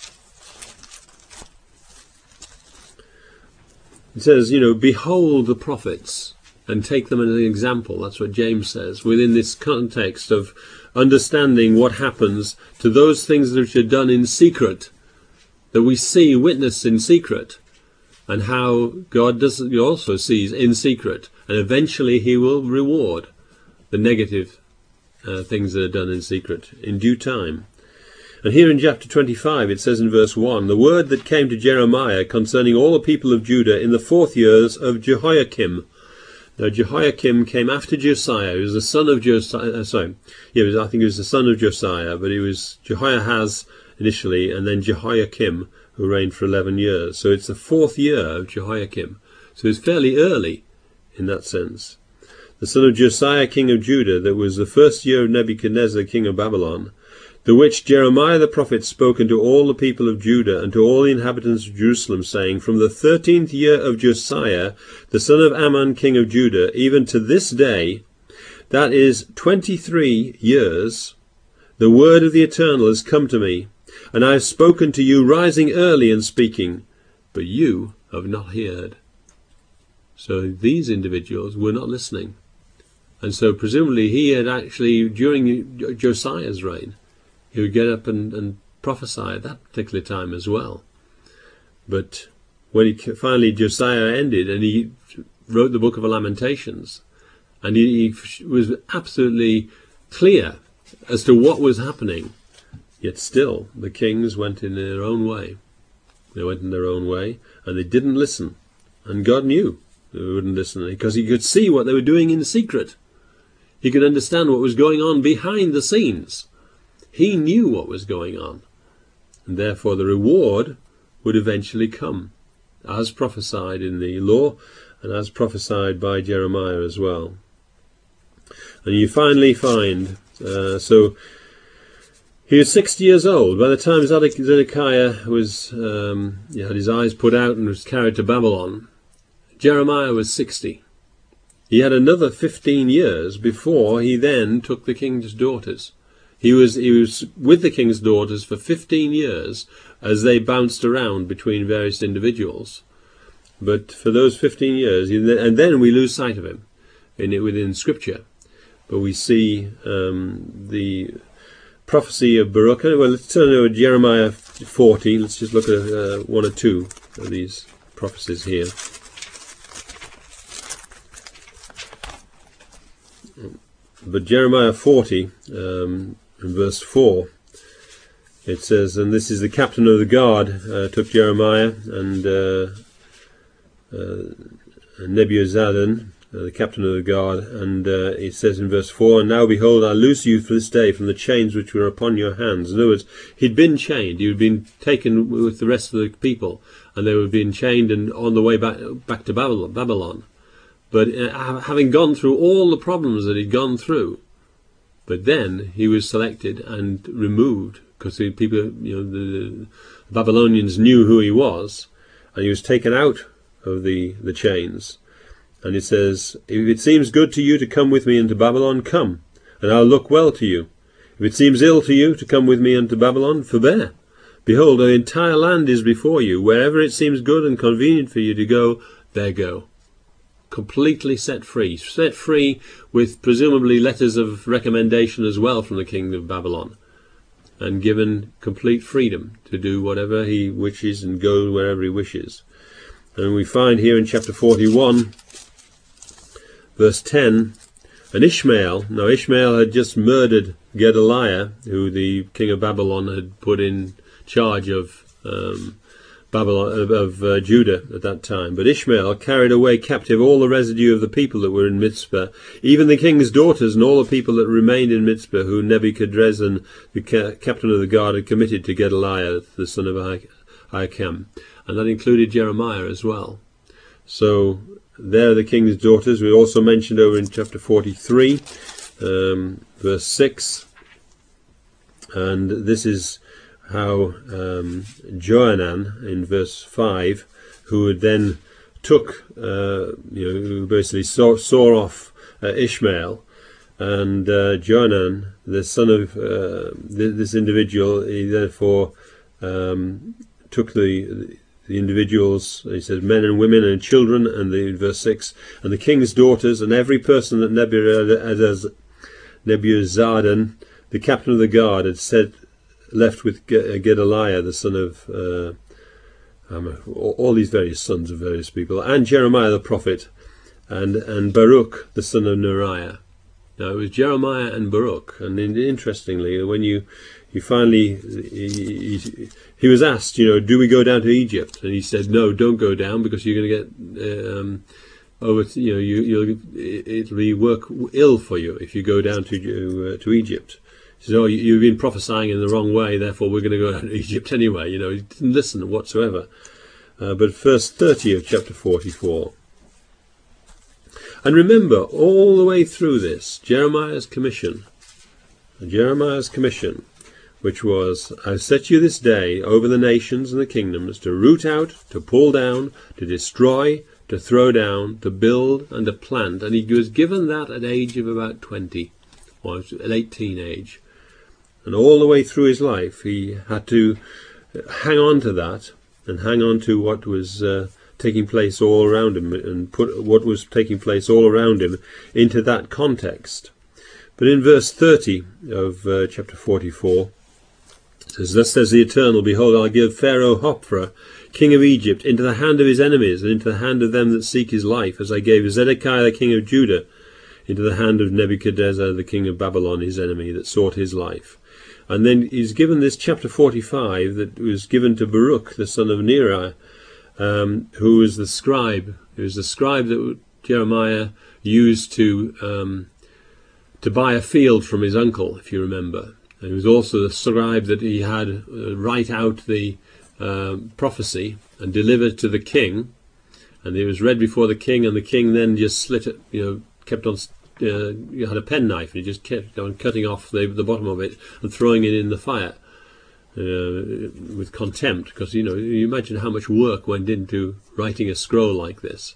A: it says, you know, behold the prophets and take them as an example. That's what James says, within this context of understanding what happens to those things which are done in secret, that we see witnessed in secret, and how God does also sees in secret, and eventually he will reward the negative uh, things that are done in secret in due time. And here in chapter twenty-five it says in verse one, the word that came to Jeremiah concerning all the people of Judah in the fourth years of Jehoiakim. Now Jehoiakim came after Josiah. He was the son of Josiah. Uh, sorry, yeah, was, I think he was the son of Josiah, but he was Jehoiahaz initially, and then Jehoiakim, who reigned for eleven years. So it's the fourth year of Jehoiakim. So it's fairly early in that sense. The son of Josiah, king of Judah, that was the first year of Nebuchadnezzar, king of Babylon, the which Jeremiah the prophet spoke unto all the people of Judah and to all the inhabitants of Jerusalem, saying, from the thirteenth year of Josiah, the son of Ammon, king of Judah, even to this day, that is twenty-three years, the word of the Eternal has come to me, and I have spoken to you rising early and speaking, but you have not heard. So these individuals were not listening. And so presumably he had actually, during Josiah's reign, he would get up and, and prophesy at that particular time as well. But when he finally Josiah ended and he wrote the book of Lamentations, and he, he was absolutely clear as to what was happening, yet still the kings went in their own way. They went in their own way, and they didn't listen. And God knew they wouldn't listen, because he could see what they were doing in secret. He could understand what was going on behind the scenes. He knew what was going on, and therefore the reward would eventually come, as prophesied in the law and as prophesied by Jeremiah as well. And you finally find, uh, so he was sixty years old by the time Zedekiah was um, he had his eyes put out and was carried to Babylon. Jeremiah was sixty. He had another fifteen years before he then took the king's daughters. He was he was with the king's daughters for fifteen years as they bounced around between various individuals. But for those fifteen years, and then we lose sight of him in it within Scripture. But we see um, the prophecy of Baruch. Well, let's turn over to Jeremiah forty. Let's just look at uh, one or two of these prophecies here. But Jeremiah forty, um, in verse four, it says, and this is the captain of the guard, uh, took Jeremiah, and uh, uh, Nebuzaradan, uh, the captain of the guard, and uh, it says in verse four, and now behold, I loose you for this day from the chains which were upon your hands. In other words, he'd been chained, he had been taken with the rest of the people, and they were being chained and on the way back, back to Babylon. Babylon. But uh, having gone through all the problems that he'd gone through, but then he was selected and removed, because the people, you know, the, the Babylonians knew who he was, and he was taken out of the, the chains. And it says, if it seems good to you to come with me into Babylon, come, and I'll look well to you. If it seems ill to you to come with me into Babylon, forbear. Behold, the entire land is before you. Wherever it seems good and convenient for you to go, there go. Completely set free. Set free with presumably letters of recommendation as well from the king of Babylon, and given complete freedom to do whatever he wishes and go wherever he wishes. And we find here in chapter forty-one, verse ten, and Ishmael, now Ishmael had just murdered Gedaliah, who the king of Babylon had put in charge of um, Babylon of, of uh, Judah at that time. But Ishmael carried away captive all the residue of the people that were in Mizpah, even the king's daughters and all the people that remained in Mizpah, who Nebuchadrezzar, the ca captain of the guard, had committed to Gedaliah, the son of Ahikam. And that included Jeremiah as well. So there are the king's daughters. We also mentioned over in chapter forty-three, um, verse six. And this is how um, Johanan, in verse five, who had then took, uh, you know, who basically saw, saw off uh, Ishmael, and uh, Johanan, the son of uh, th this individual, he therefore um, took the, the individuals, he says, men and women and children, and the verse six, and the king's daughters, and every person that Nebuchadnezzar, Nebuzaradan, the captain of the guard, had said, left with Gedaliah, the son of uh, um, all these various sons of various people, and Jeremiah the prophet, and and Baruch the son of Neriah. Now it was Jeremiah and Baruch, and interestingly, when you you finally he, he, he was asked, you know, do we go down to Egypt? And he said, no, don't go down, because you're going to get um, over. To, you know, you you'll it'll be work ill for you if you go down to uh, to Egypt. He said, oh, you've been prophesying in the wrong way, therefore we're going to go down to Egypt anyway. You know, he didn't listen whatsoever. Uh, but verse thirty of chapter forty-four. And remember, all the way through this, Jeremiah's commission, Jeremiah's commission, which was, I've set you this day over the nations and the kingdoms, to root out, to pull down, to destroy, to throw down, to build, and to plant. And he was given that at age of about twenty, or late teenage. And all the way through his life, he had to hang on to that, and hang on to what was uh, taking place all around him, and put what was taking place all around him into that context. But in verse thirty of uh, chapter forty-four, it says, thus says the Eternal, behold, I'll give Pharaoh Hophra, king of Egypt, into the hand of his enemies, and into the hand of them that seek his life, as I gave Zedekiah the king of Judah into the hand of Nebuchadnezzar, the king of Babylon, his enemy, that sought his life. And then he's given this chapter forty-five that was given to Baruch, the son of Neriah, um, who was the scribe. He was the scribe that Jeremiah used to um, to buy a field from his uncle, if you remember. And he was also the scribe that he had uh, write out the uh, prophecy and deliver to the king. And it was read before the king, and the king then just slit it, you know, kept on. Uh, you had a penknife, and he just kept on cutting off the, the bottom of it and throwing it in the fire uh, with contempt, because, you know, you imagine how much work went into writing a scroll like this.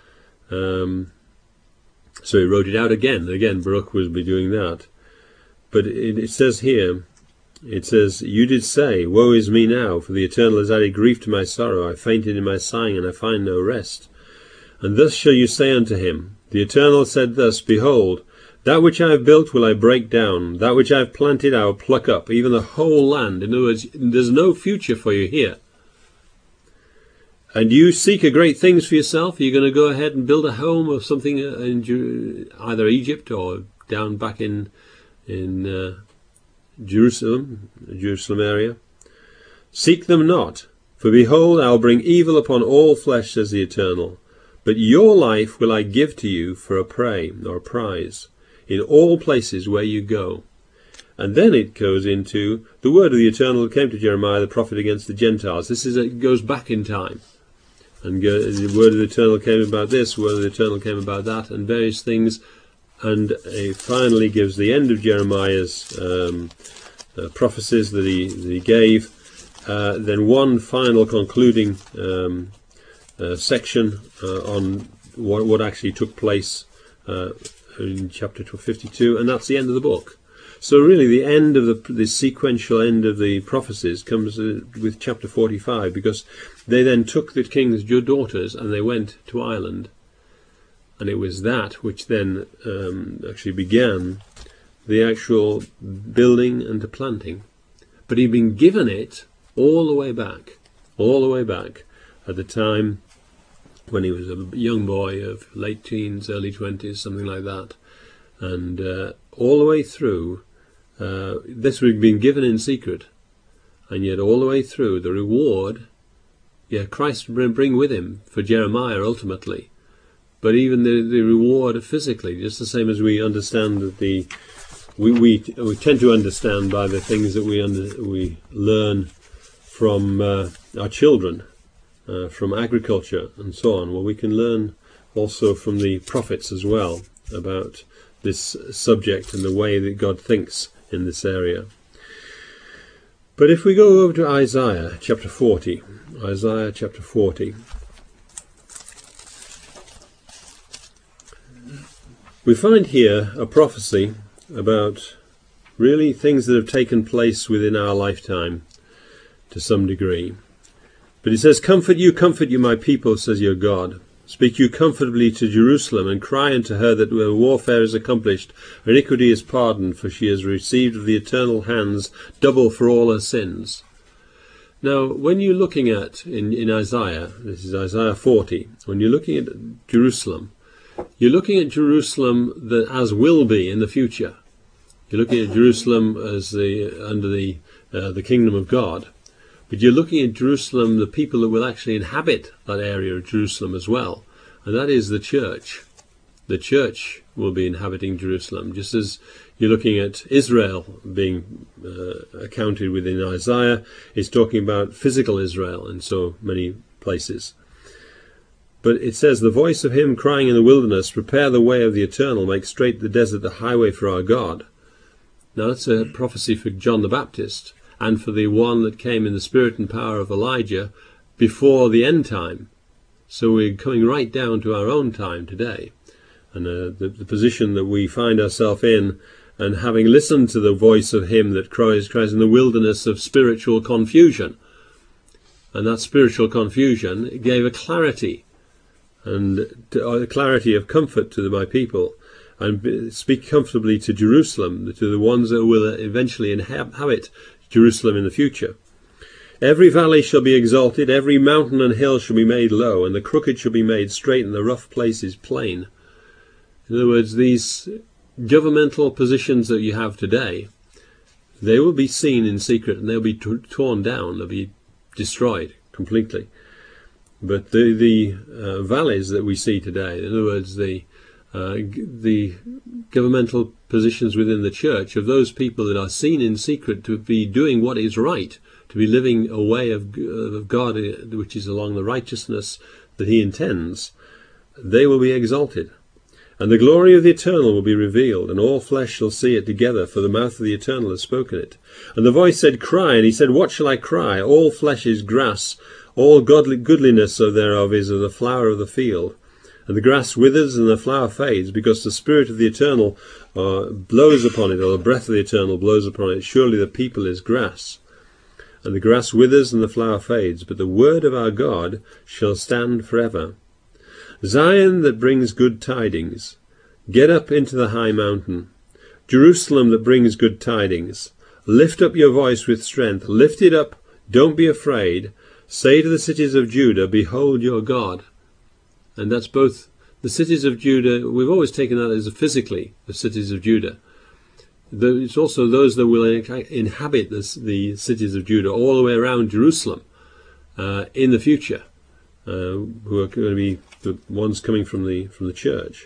A: Um, so he wrote it out again. And again, Baruch was be doing that. But it, it says here, it says, you did say, woe is me now, for the Eternal has added grief to my sorrow. I fainted in my sighing, and I find no rest. And thus shall you say unto him, the Eternal said thus, behold, that which I have built will I break down, that which I have planted I will pluck up, even the whole land. In other words, there's no future for you here. And you seek a great things for yourself. You're going to go ahead and build a home or something in either Egypt or down back in in uh, Jerusalem, Jerusalem area. Seek them not, for behold, I will bring evil upon all flesh, says the Eternal. But your life will I give to you for a prey, or a prize, in all places where you go. And then it goes into the word of the Eternal that came to Jeremiah the prophet against the Gentiles. This is it goes back in time. And go, the word of the Eternal came about this, the word of the Eternal came about that, and various things. And it finally gives the end of Jeremiah's um, uh, prophecies that he, that he gave. Uh, then one final concluding um Uh, section uh, on what, what actually took place uh, in chapter fifty-two, and that's the end of the book. So really the end of the, the sequential end of the prophecies comes uh, with chapter forty-five, because they then took the king's daughters and they went to Ireland, and it was that which then um, actually began the actual building and the planting. But he'd been given it all the way back, all the way back at the time when he was a young boy of late teens, early twenties, something like that. And uh, all the way through, uh, this would have been given in secret, and yet all the way through, the reward, yeah, Christ would bring with him for Jeremiah ultimately, but even the, the reward physically, just the same as we understand that the, we, we, we tend to understand by the things that we, under, we learn from uh, our children, uh, from agriculture and so on. Well, we can learn also from the prophets as well about this subject and the way that God thinks in this area. But if we go over to Isaiah chapter forty, Isaiah chapter forty, we find here a prophecy about really things that have taken place within our lifetime to some degree. But it says, "Comfort you, comfort you, my people, says your God. Speak you comfortably to Jerusalem, and cry unto her that her warfare is accomplished, her iniquity is pardoned, for she has received of the eternal hands double for all her sins." Now, when you're looking at, in, in Isaiah, this is Isaiah forty, when you're looking at Jerusalem, you're looking at Jerusalem that as will be in the future. You're looking at Jerusalem as the under the uh, the kingdom of God. But you're looking at Jerusalem, the people that will actually inhabit that area of Jerusalem as well. And that is the church. The church will be inhabiting Jerusalem, just as you're looking at Israel being uh, accounted within Isaiah. It's talking about physical Israel in so many places. But it says, "The voice of him crying in the wilderness, prepare the way of the eternal, make straight the desert the highway for our God." Now that's a prophecy for John the Baptist, and for the one that came in the spirit and power of Elijah before the end time. So we're coming right down to our own time today, and uh, the, the position that we find ourselves in, and having listened to the voice of him that cries, cries in the wilderness of spiritual confusion. And that spiritual confusion gave a clarity, and to, uh, a clarity of comfort to the, my people, and speak comfortably to Jerusalem, to the ones that will eventually inhabit Jerusalem in the future. "Every valley shall be exalted, every mountain and hill shall be made low, and the crooked shall be made straight, and the rough places plain." In other words, these governmental positions that you have today, they will be seen in secret, and they'll be t torn down, they'll be destroyed completely. But the, the uh, valleys that we see today, in other words, the Uh, the governmental positions within the church of those people that are seen in secret to be doing what is right, to be living a way of, uh, of God which is along the righteousness that he intends, they will be exalted. "And the glory of the eternal will be revealed, and all flesh shall see it together, for the mouth of the eternal has spoken it. And the voice said, Cry, and he said, What shall I cry? All flesh is grass, all godly goodliness thereof is of the flower of the field. And the grass withers and the flower fades, because the Spirit of the Eternal uh, blows upon it, or the breath of the Eternal blows upon it. Surely the people is grass. And the grass withers and the flower fades, but the word of our God shall stand forever. Zion that brings good tidings, get up into the high mountain. Jerusalem that brings good tidings, lift up your voice with strength. Lift it up, don't be afraid. Say to the cities of Judah, Behold your God." And that's both the cities of Judah. We've always taken that as physically the cities of Judah. It's also those that will inhabit this, the cities of Judah all the way around Jerusalem uh, in the future, uh, who are going to be the ones coming from the from the church.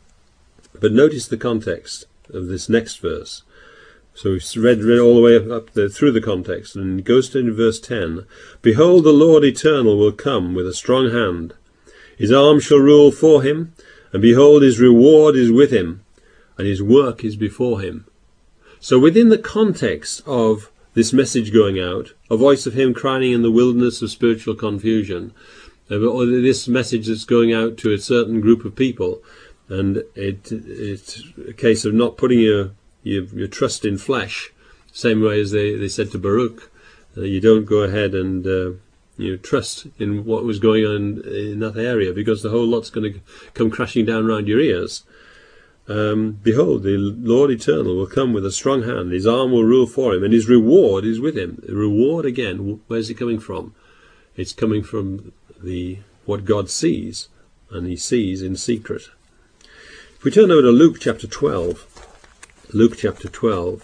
A: But notice the context of this next verse. So we've read, read all the way up, up the, through the context, and it goes to verse ten. "Behold, the Lord eternal will come with a strong hand. His arm shall rule for him, and behold, his reward is with him, and his work is before him." So within the context of this message going out, a voice of him crying in the wilderness of spiritual confusion, or this message that's going out to a certain group of people, and it, it's a case of not putting your, your, your trust in flesh, same way as they, they said to Baruch, uh, you don't go ahead and uh, you know, trust in what was going on in that area, because the whole lot's going to come crashing down round your ears. Um, Behold, the Lord eternal will come with a strong hand, his arm will rule for him, and his reward is with him. The reward, again, where's it coming from? It's coming from the what God sees, and he sees in secret. If we turn over to Luke chapter twelve, Luke chapter twelve,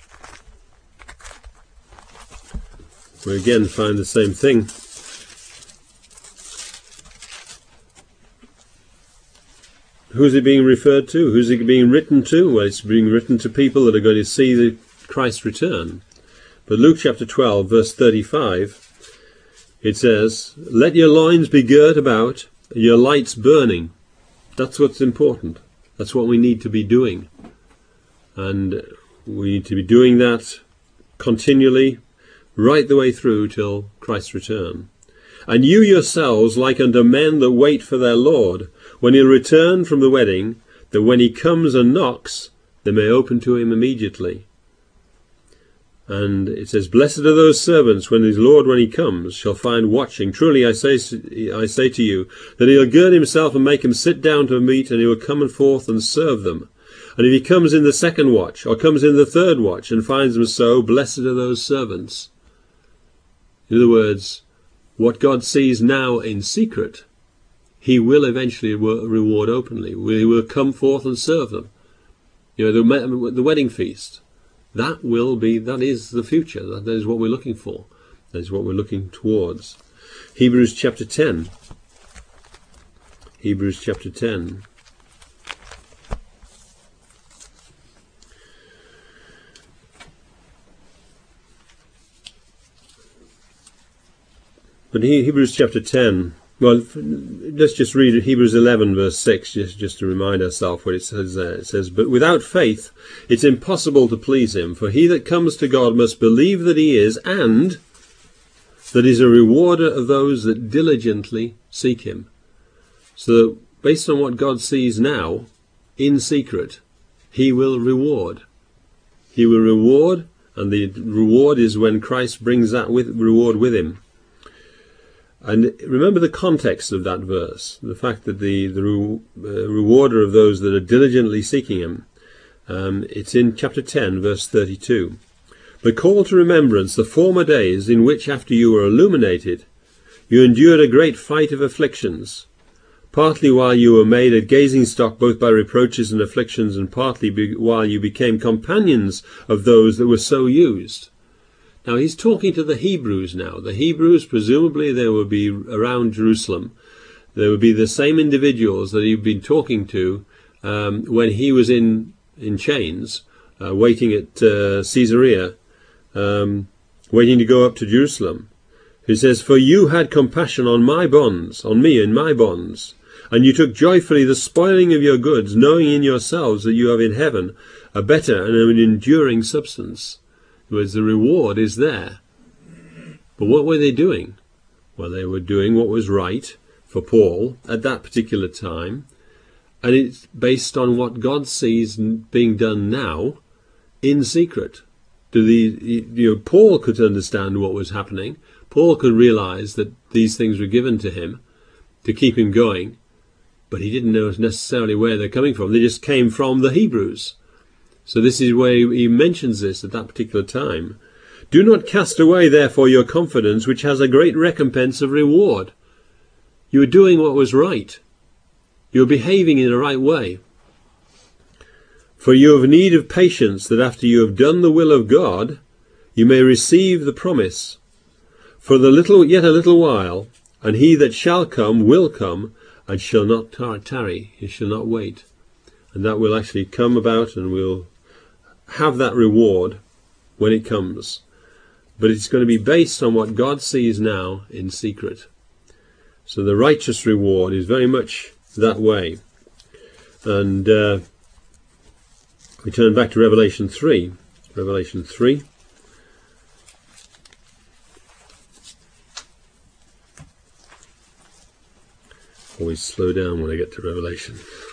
A: we again find the same thing. Who's it being referred to? Who's it being written to? Well, it's being written to people that are going to see the Christ's return. But Luke chapter twelve, verse thirty-five, it says, "Let your loins be girt about, your lights burning." That's what's important. That's what we need to be doing. And we need to be doing that continually, right the way through till Christ's return. "And you yourselves, like unto men that wait for their Lord, when he'll return from the wedding, that when he comes and knocks, they may open to him immediately." And it says, "Blessed are those servants when his Lord, when he comes, shall find watching. Truly I say, I say to you, that he'll gird himself and make them sit down to meat, and he will come forth and serve them. And if he comes in the second watch, or comes in the third watch, and finds them so, blessed are those servants." In other words, what God sees now in secret, he will eventually reward openly. He will come forth and serve them. You know, the, the wedding feast. That will be, that is the future. That is what we're looking for. That is what we're looking towards. Hebrews chapter ten. Hebrews chapter ten. But Hebrews chapter ten, well, let's just read Hebrews eleven verse six, just, just to remind ourselves what it says there. It says, "But without faith it's impossible to please him, for he that comes to God must believe that he is, and that he's a rewarder of those that diligently seek him." So based on what God sees now, in secret, he will reward. He will reward, and the reward is when Christ brings that with, reward with him. And remember the context of that verse, the fact that the, the re, uh, rewarder of those that are diligently seeking him. Um, it's in chapter ten, verse thirty-two. "But call to remembrance the former days in which, after you were illuminated, you endured a great fight of afflictions, partly while you were made a gazing stock both by reproaches and afflictions, and partly be, while you became companions of those that were so used." Now he's talking to the Hebrews now. The Hebrews, presumably they would be around Jerusalem. They would be the same individuals that he'd been talking to um, when he was in, in chains, uh, waiting at uh, Caesarea, um, waiting to go up to Jerusalem. He says, "For you had compassion on my bonds, on me and my bonds, and you took joyfully the spoiling of your goods, knowing in yourselves that you have in heaven a better and an enduring substance." Whereas the reward is there. But what were they doing? Well, they were doing what was right for Paul at that particular time, and it's based on what God sees being done now in secret. To the, you know, Paul could understand what was happening. Paul could realize that these things were given to him to keep him going, but he didn't know necessarily where they're coming from. They just came from the Hebrews. So this is where he mentions this at that particular time. "Do not cast away, therefore, your confidence, which has a great recompense of reward." You were doing what was right. You were behaving in the right way. "For you have need of patience, that after you have done the will of God, you may receive the promise. For the little, yet a little while, and he that shall come will come, and shall not tarry, he shall not wait." And that will actually come about, and we'll have that reward when it comes. But it's going to be based on what God sees now in secret. So the righteous reward is very much that way. And uh, we turn back to Revelation three. Revelation three. Always slow down when I get to Revelation.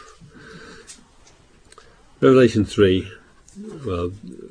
A: Revelation three. Well,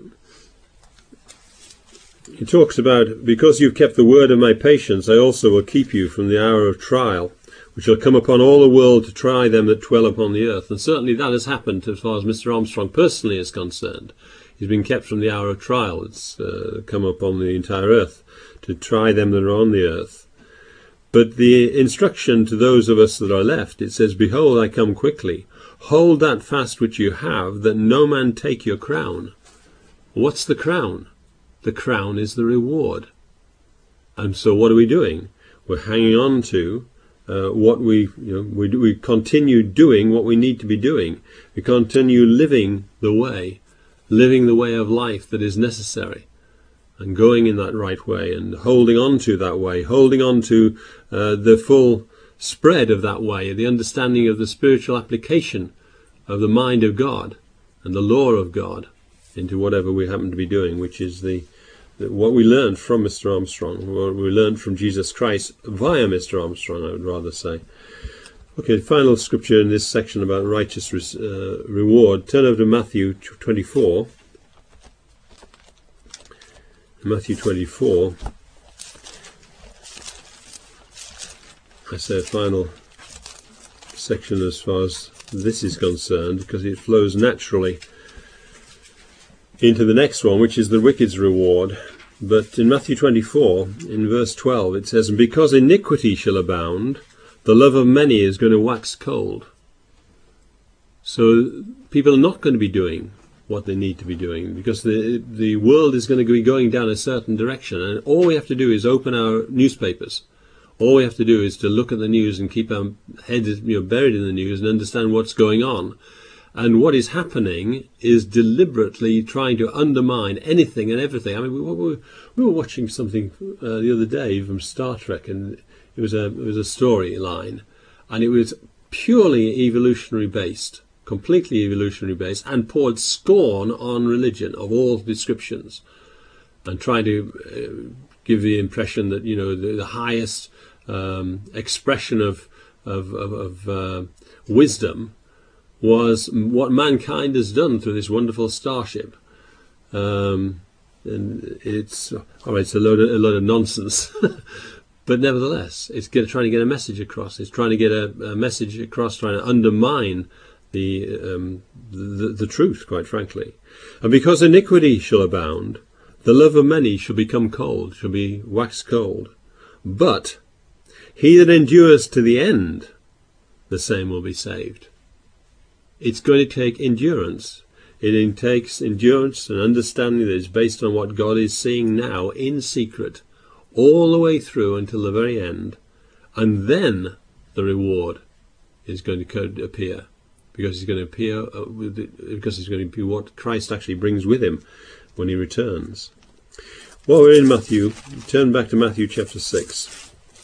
A: he talks about, "Because you've kept the word of my patience, I also will keep you from the hour of trial, which shall come upon all the world to try them that dwell upon the earth." And certainly that has happened as far as Mister Armstrong personally is concerned. He's been kept from the hour of trial. It's uh, come upon the entire earth to try them that are on the earth. But the instruction to those of us that are left, it says, "Behold, I come quickly. Hold that fast which you have, that no man take your crown." What's the crown? The crown is the reward. And so what are we doing? We're hanging on to uh, what we, you know, we, we continue doing what we need to be doing. We continue living the way, living the way of life that is necessary, and going in that right way, and holding on to that way, holding on to uh, the full spread of that way, the understanding of the spiritual application of the mind of God and the law of God into whatever we happen to be doing, which is the, the what we learned from Mister Armstrong, what we learned from Jesus Christ via Mister Armstrong, I would rather say. Okay, final scripture in this section about righteous re uh, reward. Turn over to Matthew twenty-four. Matthew twenty-four. I say a final section as far as this is concerned, because it flows naturally into the next one, which is the wicked's reward. But in Matthew twenty-four, in verse twelve, it says, "And because iniquity shall abound, the love of many is going to wax cold." So people are not going to be doing what they need to be doing, because the the world is going to be going down a certain direction, and all we have to do is open our newspapers. All we have to do is to look at the news and keep our heads, you know, buried in the news and understand what's going on. And what is happening is deliberately trying to undermine anything and everything. I mean, we, we, we were watching something uh, the other day from Star Trek, and it was a it was a storyline, and it was purely evolutionary based, completely evolutionary based, and poured scorn on religion of all descriptions, and trying to uh, give the impression that, you know, the, the highest um, expression of of, of, of uh, wisdom was what mankind has done through this wonderful starship. Um, and it's all right, it's a load of, a load of nonsense. But nevertheless, it's get, trying to get a message across. It's trying to get a, a message across, trying to undermine the, um, the the truth, quite frankly. And because iniquity shall abound, the love of many shall become cold, shall be waxed cold. But he that endures to the end, the same will be saved. It's going to take endurance. It takes endurance and understanding that is based on what God is seeing now in secret, all the way through until the very end, and then the reward is going to appear, because he's going to appear uh, with it, because it's going to be what Christ actually brings with him when he returns. While we're in Matthew, turn back to Matthew chapter six.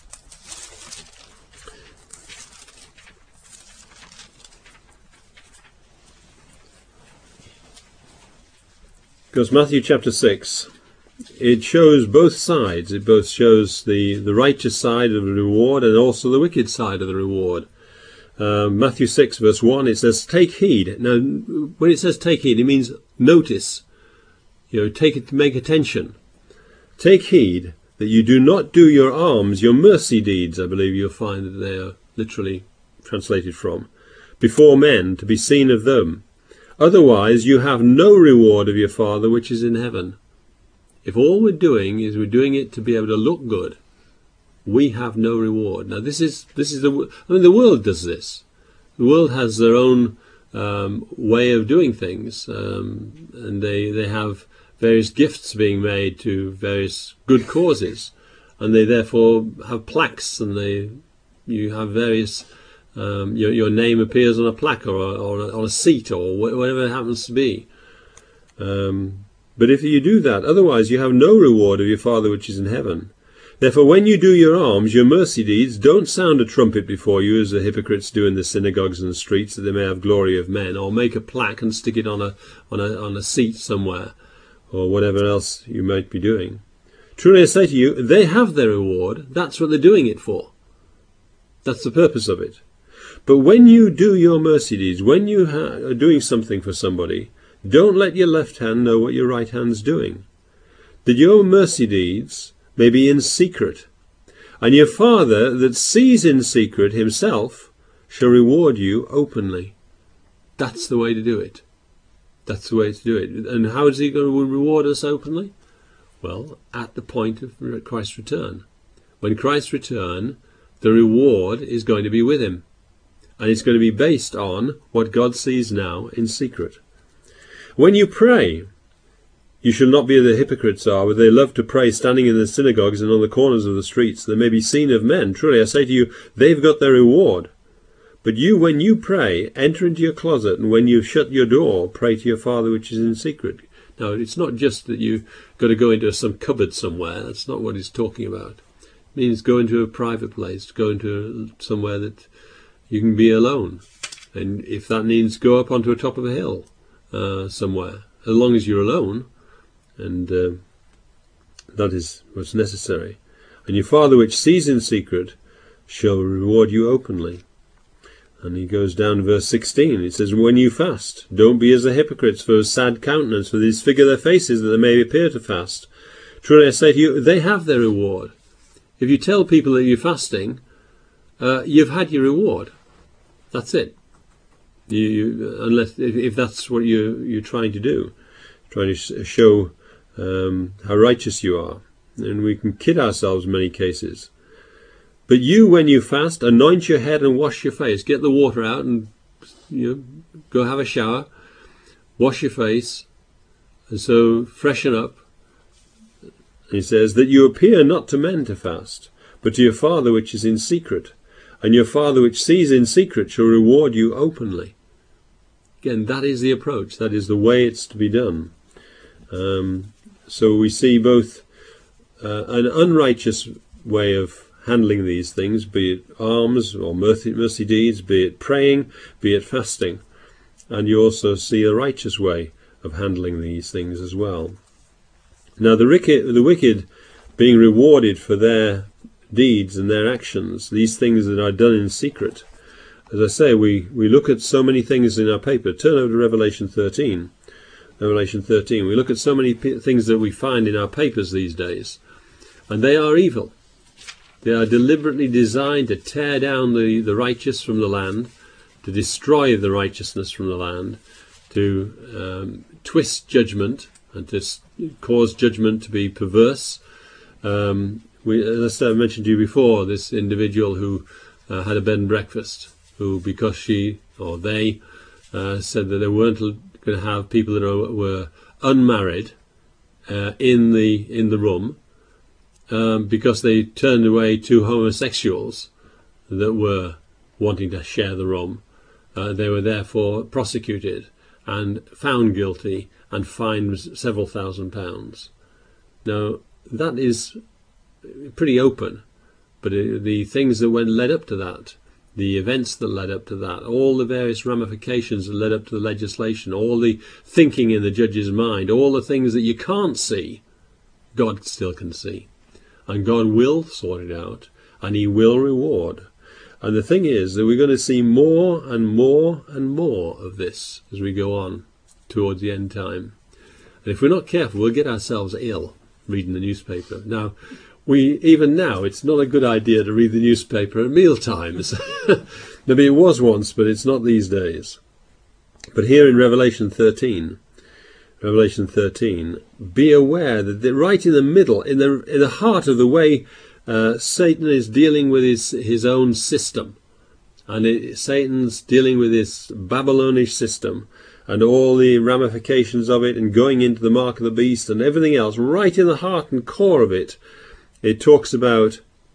A: Because Matthew chapter six, it shows both sides. It both shows the, the righteous side of the reward and also the wicked side of the reward. Uh, Matthew six verse one, it says, "Take heed." Now, when it says take heed, it means notice. You know, take it, make attention. "Take heed that you do not do your alms, your mercy deeds," I believe you'll find that they are literally translated from, "before men, to be seen of them. Otherwise you have no reward of your Father which is in heaven." If all we're doing is we're doing it to be able to look good, we have no reward. Now this is this is the I mean the world does this. The world has their own um, way of doing things, um, and they they have various gifts being made to various good causes, and they therefore have plaques, and they you have various um, your your name appears on a plaque or a, or a, on a seat or whatever it happens to be. Um, But if you do that, otherwise you have no reward of your Father which is in heaven. Therefore, when you do your alms, your mercy deeds, don't sound a trumpet before you, as the hypocrites do in the synagogues and the streets, that they may have glory of men, or make a plaque and stick it on a on a on a seat somewhere, or whatever else you might be doing. Truly I say to you, they have their reward. That's what they're doing it for. That's the purpose of it. But when you do your mercy deeds, when you ha- are doing something for somebody, don't let your left hand know what your right hand's doing, that your mercy deeds may be in secret, and your Father that sees in secret himself shall reward you openly. That's the way to do it. That's the way to do it. And how is he going to reward us openly? Well, at the point of Christ's return. When Christ's return, the reward is going to be with him. And it's going to be based on what God sees now in secret. When you pray, you shall not be as the hypocrites are, where they love to pray standing in the synagogues and on the corners of the streets, that they may be seen of men. Truly, I say to you, they've got their reward. But you, when you pray, enter into your closet, and when you shut your door, pray to your Father which is in secret. Now, it's not just that you've got to go into some cupboard somewhere. That's not what he's talking about. It means go into a private place, go into somewhere that you can be alone. And if that means go up onto the top of a hill uh, somewhere, as long as you're alone, and uh, that is what's necessary. And your Father which sees in secret shall reward you openly. And he goes down to verse sixteen. It says, when you fast, don't be as the hypocrites, for a sad countenance, for they disfigure their faces, that they may appear to fast. Truly I say to you, they have their reward. If you tell people that you're fasting, uh, you've had your reward. That's it. You, you, unless if, if that's what you, you're trying to do, trying to show um, how righteous you are. And we can kid ourselves in many cases. But you, when you fast, anoint your head and wash your face. Get the water out and you know, go have a shower. Wash your face. And so freshen up. He says, that you appear not to men to fast, but to your Father which is in secret. And your Father which sees in secret shall reward you openly. Again, that is the approach. That is the way it's to be done. Um, so we see both uh, an unrighteous way of handling these things, be it alms or mercy, mercy deeds, be it praying, be it fasting. And you also see a righteous way of handling these things as well. Now the wicked, the wicked being rewarded for their deeds and their actions, these things that are done in secret. As I say, we, we look at so many things in our paper. Turn over to Revelation thirteen. Revelation thirteen. We look at so many p things that we find in our papers these days, and they are evil. They are deliberately designed to tear down the, the righteous from the land, to destroy the righteousness from the land, to um, twist judgment, and to cause judgment to be perverse. Um, we, as I mentioned to you before, this individual who uh, had a bed and breakfast, who, because she or they uh, said that they weren't going to have people that are, were unmarried uh, in the in the room, um, because they turned away two homosexuals that were wanting to share the room. Uh, they were therefore prosecuted and found guilty and fined several thousand pounds. Now, that is pretty open, but it, the things that went led up to that, the events that led up to that, all the various ramifications that led up to the legislation, all the thinking in the judge's mind, all the things that you can't see, God still can see. And God will sort it out, and he will reward. And the thing is that we're going to see more and more and more of this as we go on towards the end time. And if we're not careful, we'll get ourselves ill reading the newspaper. Now, we even now, it's not a good idea to read the newspaper at meal times. Maybe it was once, but it's not these days. But here in Revelation thirteen, Revelation thirteen, be aware that the, right in the middle, in the in the heart of the way uh, Satan is dealing with his his own system, and it, Satan's dealing with his Babylonish system and all the ramifications of it, and going into the mark of the beast and everything else, right in the heart and core of it. It talks about,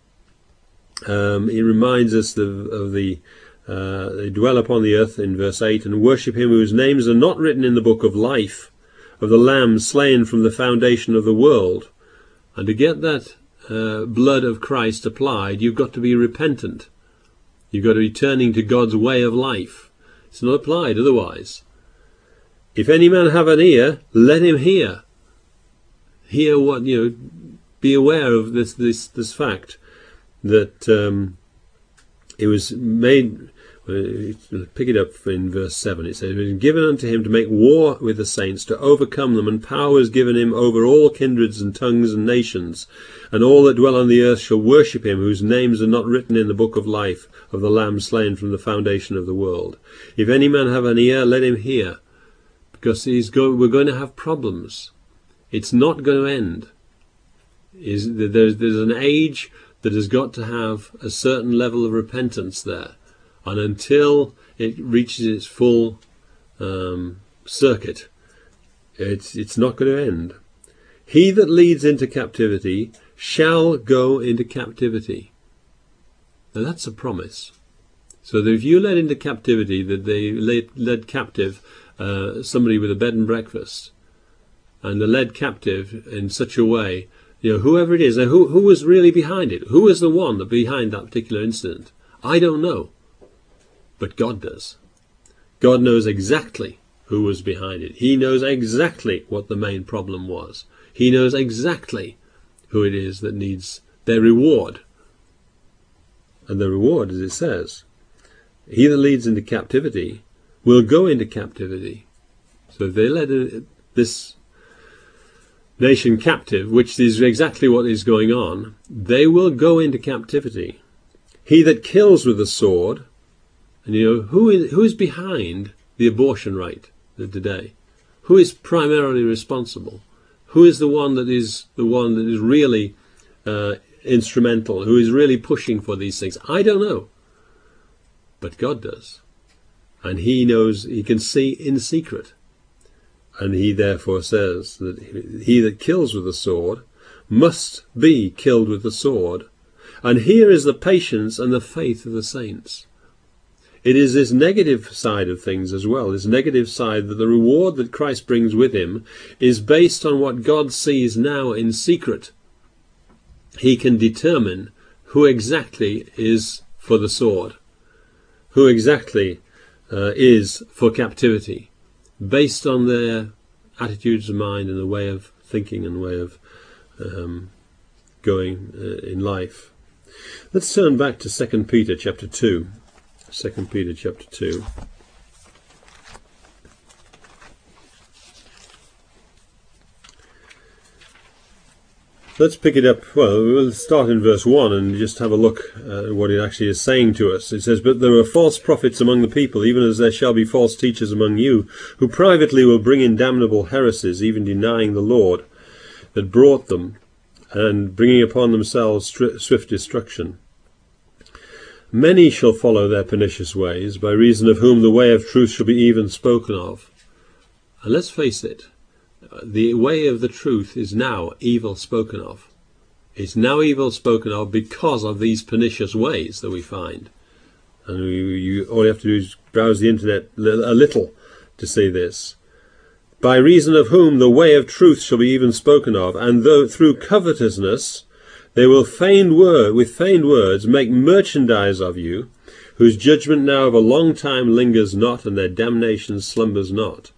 A: um, it reminds us of, of the, uh, they dwell upon the earth in verse eight, and worship him whose names are not written in the book of life, of the Lamb slain from the foundation of the world. And to get that uh, blood of Christ applied, you've got to be repentant. You've got to be turning to God's way of life. It's not applied otherwise. If any man have an ear, let him hear. Hear what, you know, be aware of this this this fact that um, it was made. Uh, pick it up in verse seven. It says, "It was given unto him to make war with the saints, to overcome them, and power was given him over all kindreds and tongues and nations. And all that dwell on the earth shall worship him, whose names are not written in the book of life of the Lamb slain from the foundation of the world. If any man have an ear, let him hear." Because he's go we're going to have problems. It's not going to end. Is there's there's an age that has got to have a certain level of repentance there. And until it reaches its full um, circuit, it's, it's not going to end. He that leads into captivity shall go into captivity. Now that's a promise. So that if you led into captivity, that they led, led captive uh, somebody with a bed and breakfast, and they led captive in such a way, you know, whoever it is, now who, who was really behind it? Who was the one that behind that particular incident? I don't know. But God does. God knows exactly who was behind it. He knows exactly what the main problem was. He knows exactly who it is that needs their reward. And the reward, as it says, he that leads into captivity will go into captivity. So if they led this nation captive, which is exactly what is going on, they will go into captivity. He that kills with the sword, and you know, who is, who is behind the abortion rate today? Who is primarily responsible? Who is the one that is the one that is really uh, instrumental? Who is really pushing for these things? I don't know, but God does, and He knows. He can see in secret, and He therefore says that he that kills with the sword must be killed with the sword. And here is the patience and the faith of the saints. It is this negative side of things as well, this negative side, that the reward that Christ brings with him is based on what God sees now in secret. He can determine who exactly is for the sword, who exactly uh, is for captivity, based on their attitudes of mind and the way of thinking and way of um, going uh, in life. Let's turn back to Second Peter chapter two. Second Peter chapter two. Let's pick it up. Well, we'll start in verse one and just have a look at what it actually is saying to us. It says, "But there are false prophets among the people, even as there shall be false teachers among you, who privately will bring in damnable heresies, even denying the Lord that brought them, and bringing upon themselves swift destruction. Many shall follow their pernicious ways, by reason of whom the way of truth shall be even spoken of." And let's face it, the way of the truth is now evil spoken of. It's now evil spoken of because of these pernicious ways that we find. And we, you, all you have to do is browse the internet a little to see this. "By reason of whom the way of truth shall be even spoken of, and though through covetousness they will feigned word, with feigned words make merchandise of you, whose judgment now of a long time lingers not, and their damnation slumbers not.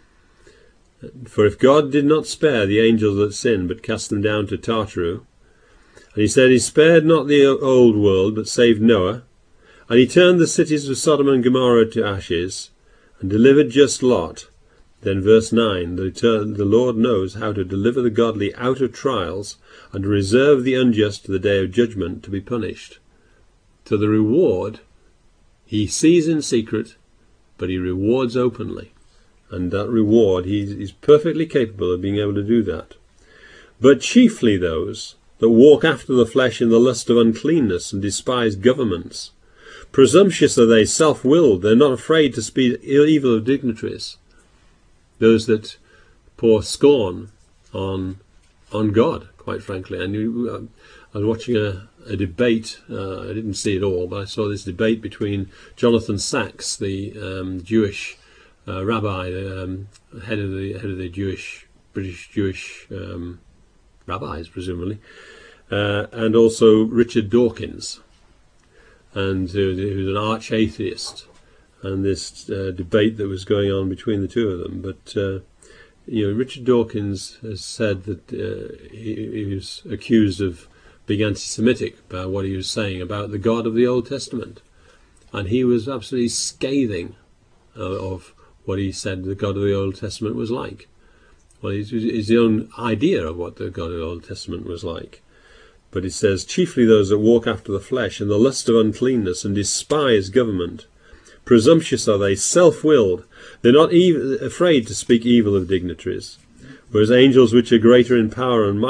A: For if God did not spare the angels that sinned, but cast them down to Tartarus, and he said he spared not the old world, but saved Noah, and he turned the cities of Sodom and Gomorrah to ashes, and delivered just Lot, then verse nine, the, the Lord knows how to deliver the godly out of trials, and to reserve the unjust to the day of judgment to be punished." So the reward, he sees in secret, but he rewards openly. And that reward, he is perfectly capable of being able to do that. "But chiefly those that walk after the flesh in the lust of uncleanness, and despise governments. Presumptuous are they, self-willed, they're not afraid to speak evil of dignitaries." Those that pour scorn on on God, quite frankly. And you, uh, I was watching a, a debate, uh, I didn't see it all, but I saw this debate between Jonathan Sacks, the um, Jewish uh, rabbi, um, head of the head of the Jewish British Jewish um, rabbis, presumably, uh, and also Richard Dawkins, and uh, who's an arch atheist. And this uh, debate that was going on between the two of them. But uh, you know, Richard Dawkins has said that uh, he, he was accused of being anti-Semitic about what he was saying about the God of the Old Testament, and he was absolutely scathing uh, of what he said the God of the Old Testament was like. Well, it's his own idea of what the God of the Old Testament was like. But it says, "Chiefly those that walk after the flesh in the lust of uncleanness, and despise government. Presumptuous are they, self-willed, they're not even afraid to speak evil of dignitaries, whereas angels which are greater in power and might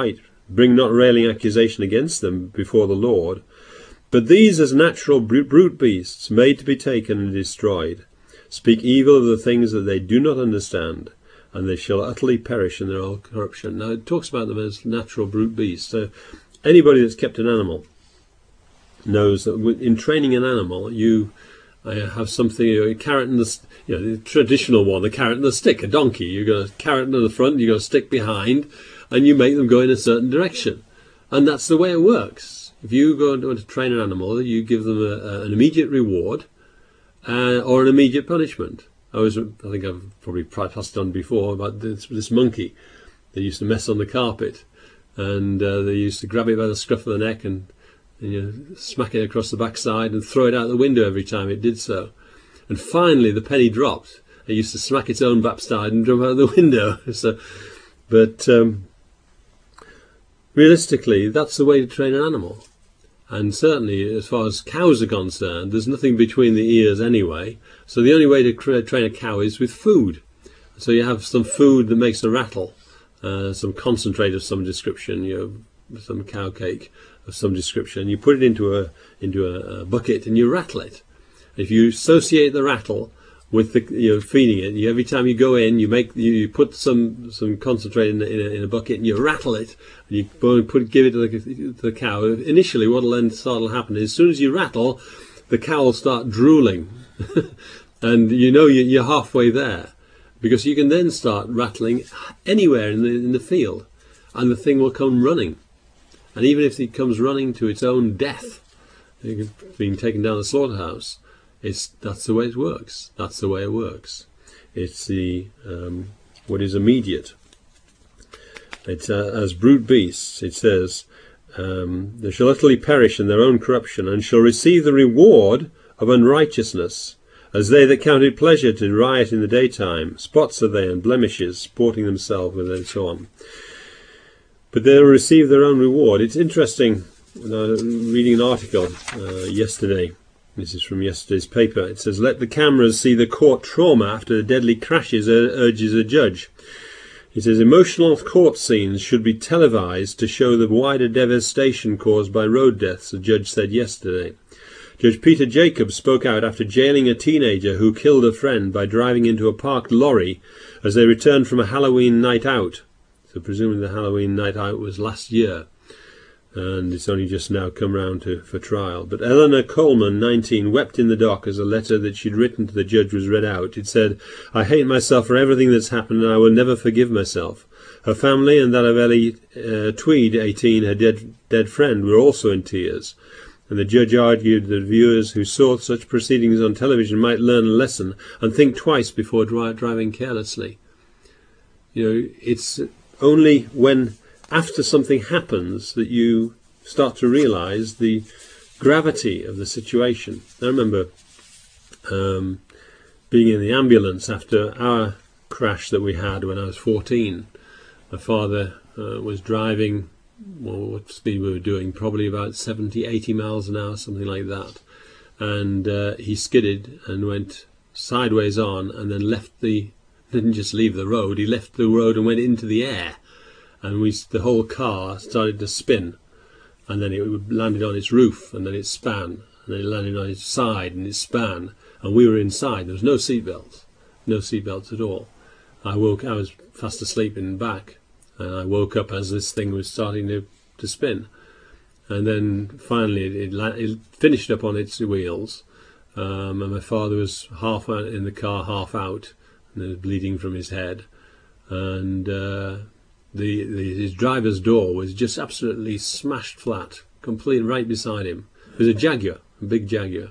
A: Bring not railing accusation against them before the Lord. But these as natural brute beasts, made to be taken and destroyed, speak evil of the things that they do not understand, and they shall utterly perish in their own corruption. Now it talks about them as natural brute beasts. So anybody that's kept an animal knows that in training an animal, you uh, have something, you know, a carrot and the, you know, the traditional one, the carrot and the stick, a donkey. You've got a carrot in the front, you've got a stick behind, and you make them go in a certain direction. And that's the way it works. If you go to train an animal, you give them a, a, an immediate reward uh, or an immediate punishment. I was, I think I've probably passed on before about this, this monkey. They used to mess on the carpet, and uh, they used to grab it by the scruff of the neck and, and you know, smack it across the backside and throw it out the window every time it did so. And finally, the penny dropped. It used to smack its own backside and jump out the window. So, but um, realistically, that's the way to train an animal. And certainly, as far as cows are concerned, there's nothing between the ears anyway. So the only way to train a cow is with food. So you have some food that makes a rattle, uh, some concentrate of some description, you know, some cow cake of some description. You put it into a into a, a bucket and you rattle it. If you associate the rattle with the, you know, feeding it, you, every time you go in, you make you, you put some some concentrate in, in, a, in a bucket and you rattle it, and you put give it to the, to the cow. Initially, what will then start to happen is, as soon as you rattle, the cow will start drooling, and you know you, you're halfway there, because you can then start rattling anywhere in the in the field, and the thing will come running, and even if it comes running to its own death, being taken down the slaughterhouse. It's, that's the way it works. That's the way it works. It's the um, what is immediate. It's uh, as brute beasts. It says, um, they shall utterly perish in their own corruption, and shall receive the reward of unrighteousness, as they that counted pleasure to riot in the daytime. Spots are they and blemishes, sporting themselves with it, and so on. But they'll receive their own reward. It's interesting. Uh, reading an article uh, yesterday. This is from yesterday's paper. It says, let the cameras see the court trauma after the deadly crashes, urges a judge. It says, emotional court scenes should be televised to show the wider devastation caused by road deaths, a judge said yesterday. Judge Peter Jacobs spoke out after jailing a teenager who killed a friend by driving into a parked lorry as they returned from a Halloween night out. So presumably the Halloween night out was last year, and it's only just now come round to for trial. But Eleanor Coleman, nineteen, wept in the dock as a letter that she'd written to the judge was read out. It said, I hate myself for everything that's happened, and I will never forgive myself. Her family and that of Ellie uh, Tweed, eighteen, her dead, dead friend, were also in tears. And the judge argued that viewers who saw such proceedings on television might learn a lesson and think twice before dri driving carelessly. You know, it's only when after something happens that you start to realise the gravity of the situation. I remember um, being in the ambulance after our crash that we had when I was fourteen. My father uh, was driving, well, what speed we were doing, probably about seventy, eighty miles an hour, something like that. And uh, he skidded and went sideways on, and then left the, didn't just leave the road, he left the road and went into the air. And we, the whole car started to spin, and then it landed on its roof, and then it span, and then it landed on its side, and it span, and we were inside. There was no seatbelts, no seatbelts at all. I woke, I was fast asleep in the back, and I woke up as this thing was starting to, to spin. And then finally it, it, it finished up on its wheels, um, and my father was half out in the car, half out, and he was bleeding from his head. And uh, the, the his driver's door was just absolutely smashed flat, complete right beside him. It was a Jaguar, a big Jaguar.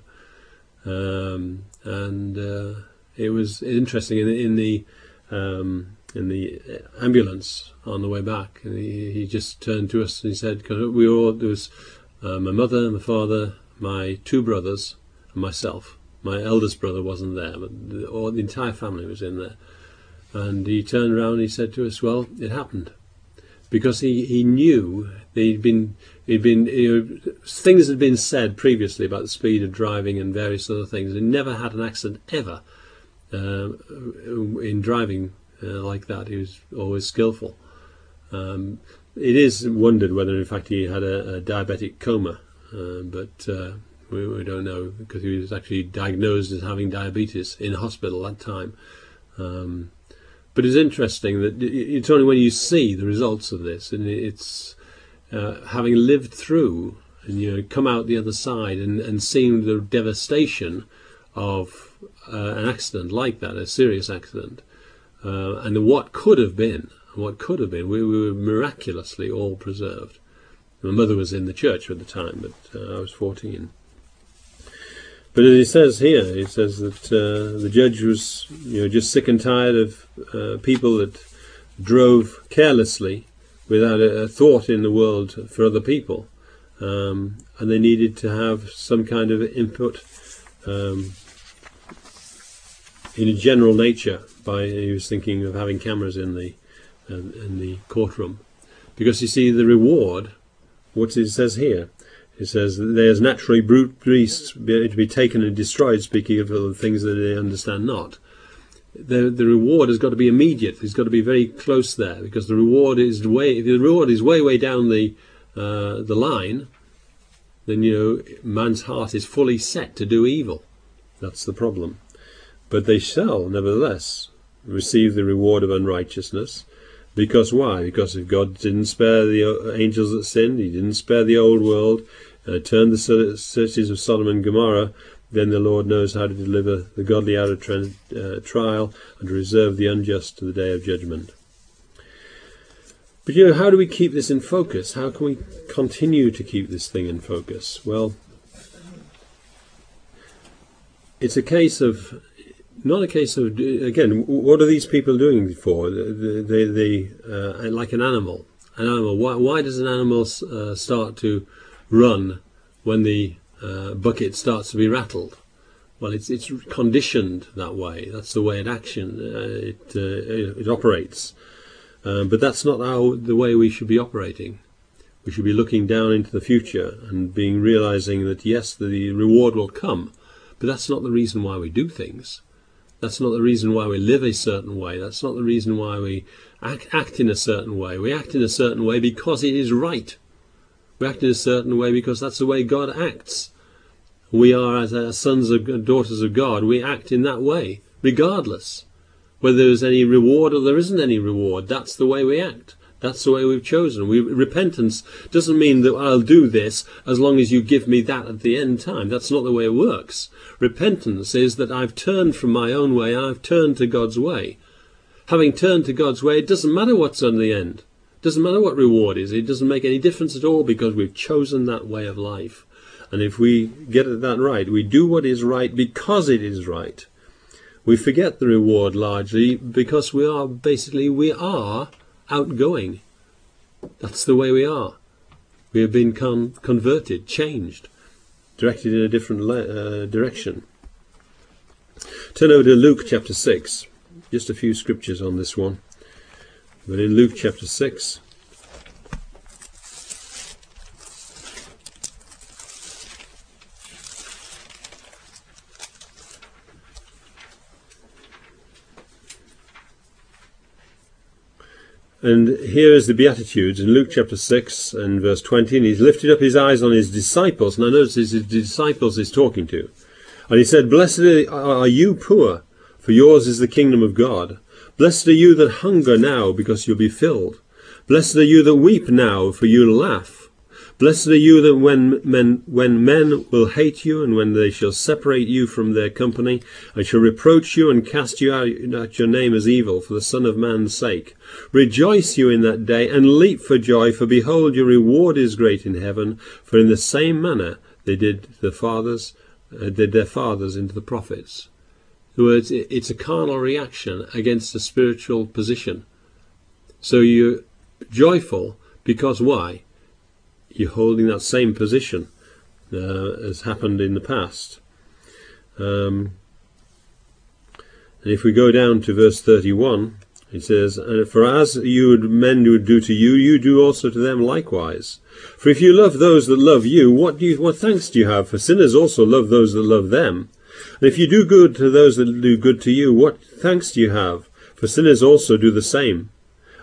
A: Um, and uh, it was interesting in, in the um, in the ambulance on the way back. And he, he just turned to us and he said, because we were all, there was uh, my mother, my father, my two brothers, and myself. My eldest brother wasn't there, but the, all, the entire family was in there. And he turned around and he said to us, well, it happened. Because he, he knew he'd been, he'd been you know, things had been said previously about the speed of driving and various other things. He never had an accident ever uh, in driving uh, like that. He was always skillful. Um, it is wondered whether in fact he had a, a diabetic coma, uh, but uh, we, we don't know, because he was actually diagnosed as having diabetes in hospital at that time. Um, but it's interesting that it's only when you see the results of this, and it's uh, having lived through and you know come out the other side and, and seeing the devastation of uh, an accident like that, a serious accident, uh, and what could have been, what could have been, we, we were miraculously all preserved. My mother was in the church at the time, but uh, I was fourteen. But as he says here, he says that uh, the judge was, you know, just sick and tired of uh, people that drove carelessly without a, a thought in the world for other people, um, and they needed to have some kind of input um, in a general nature. By he was thinking of having cameras in the uh, in the courtroom, because you see the reward. What it says here. It says that there's naturally brute beasts to be taken and destroyed, speaking of the things that they understand not. The the reward has got to be immediate. It's got to be very close there, because the reward is way if the reward is way way down the uh, the line, then you know man's heart is fully set to do evil. That's the problem. But they shall nevertheless receive the reward of unrighteousness. Because why? Because if God didn't spare the angels that sinned, he didn't spare the old world, uh, turned the cities of Sodom and Gomorrah, then the Lord knows how to deliver the godly out of tra uh, trial and to reserve the unjust to the day of judgment. But you know, how do we keep this in focus? How can we continue to keep this thing in focus? Well, it's a case of... Not a case of, again, what are these people doing for? They, they, they uh, like an animal. An animal. Why, why does an animal uh, start to run when the uh, bucket starts to be rattled? Well, it's it's conditioned that way. That's the way it action uh, it uh, it operates. Um, but that's not how the way we should be operating. We should be looking down into the future and being realizing that yes, the reward will come, but that's not the reason why we do things. That's not the reason why we live a certain way. That's not the reason why we act, act in a certain way. We act in a certain way because it is right. We act in a certain way because that's the way God acts. We are, as uh, sons and daughters of God, we act in that way, regardless. Whether there's any reward or there isn't any reward, that's the way we act. That's the way we've chosen. We, repentance doesn't mean that I'll do this as long as you give me that at the end time. That's not the way it works. Repentance is that I've turned from my own way and I've turned to God's way. Having turned to God's way, it doesn't matter what's on the end. It doesn't matter what reward is. It doesn't make any difference at all, because we've chosen that way of life. And if we get that right, we do what is right because it is right. We forget the reward largely because we are basically, we are outgoing. That's the way we are. We have been con converted, changed, directed in a different uh, direction. Turn over to Luke chapter six. Just a few scriptures on this one. But in Luke chapter six, and here is the Beatitudes in Luke chapter six and verse twenty, and he's lifted up his eyes on his disciples. Now notice it's his disciples he's talking to. And he said, "Blessed are you poor, for yours is the kingdom of God. Blessed are you that hunger now, because you'll be filled. Blessed are you that weep now, for you'll laugh. Blessed are you that when men, when men will hate you, and when they shall separate you from their company, and shall reproach you and cast you out at your name as evil for the Son of Man's sake. Rejoice you in that day, and leap for joy, for behold, your reward is great in heaven. For in the same manner they did the fathers, uh, did their fathers into the prophets." In other words, it's a carnal reaction against a spiritual position. So you're joyful because why? You're holding that same position uh, as happened in the past. Um, and if we go down to verse thirty-one, it says, "For as you would, men would do to you, you do also to them likewise. For if you love those that love you, what do you, what thanks do you have? For sinners also love those that love them. And if you do good to those that do good to you, what thanks do you have? For sinners also do the same.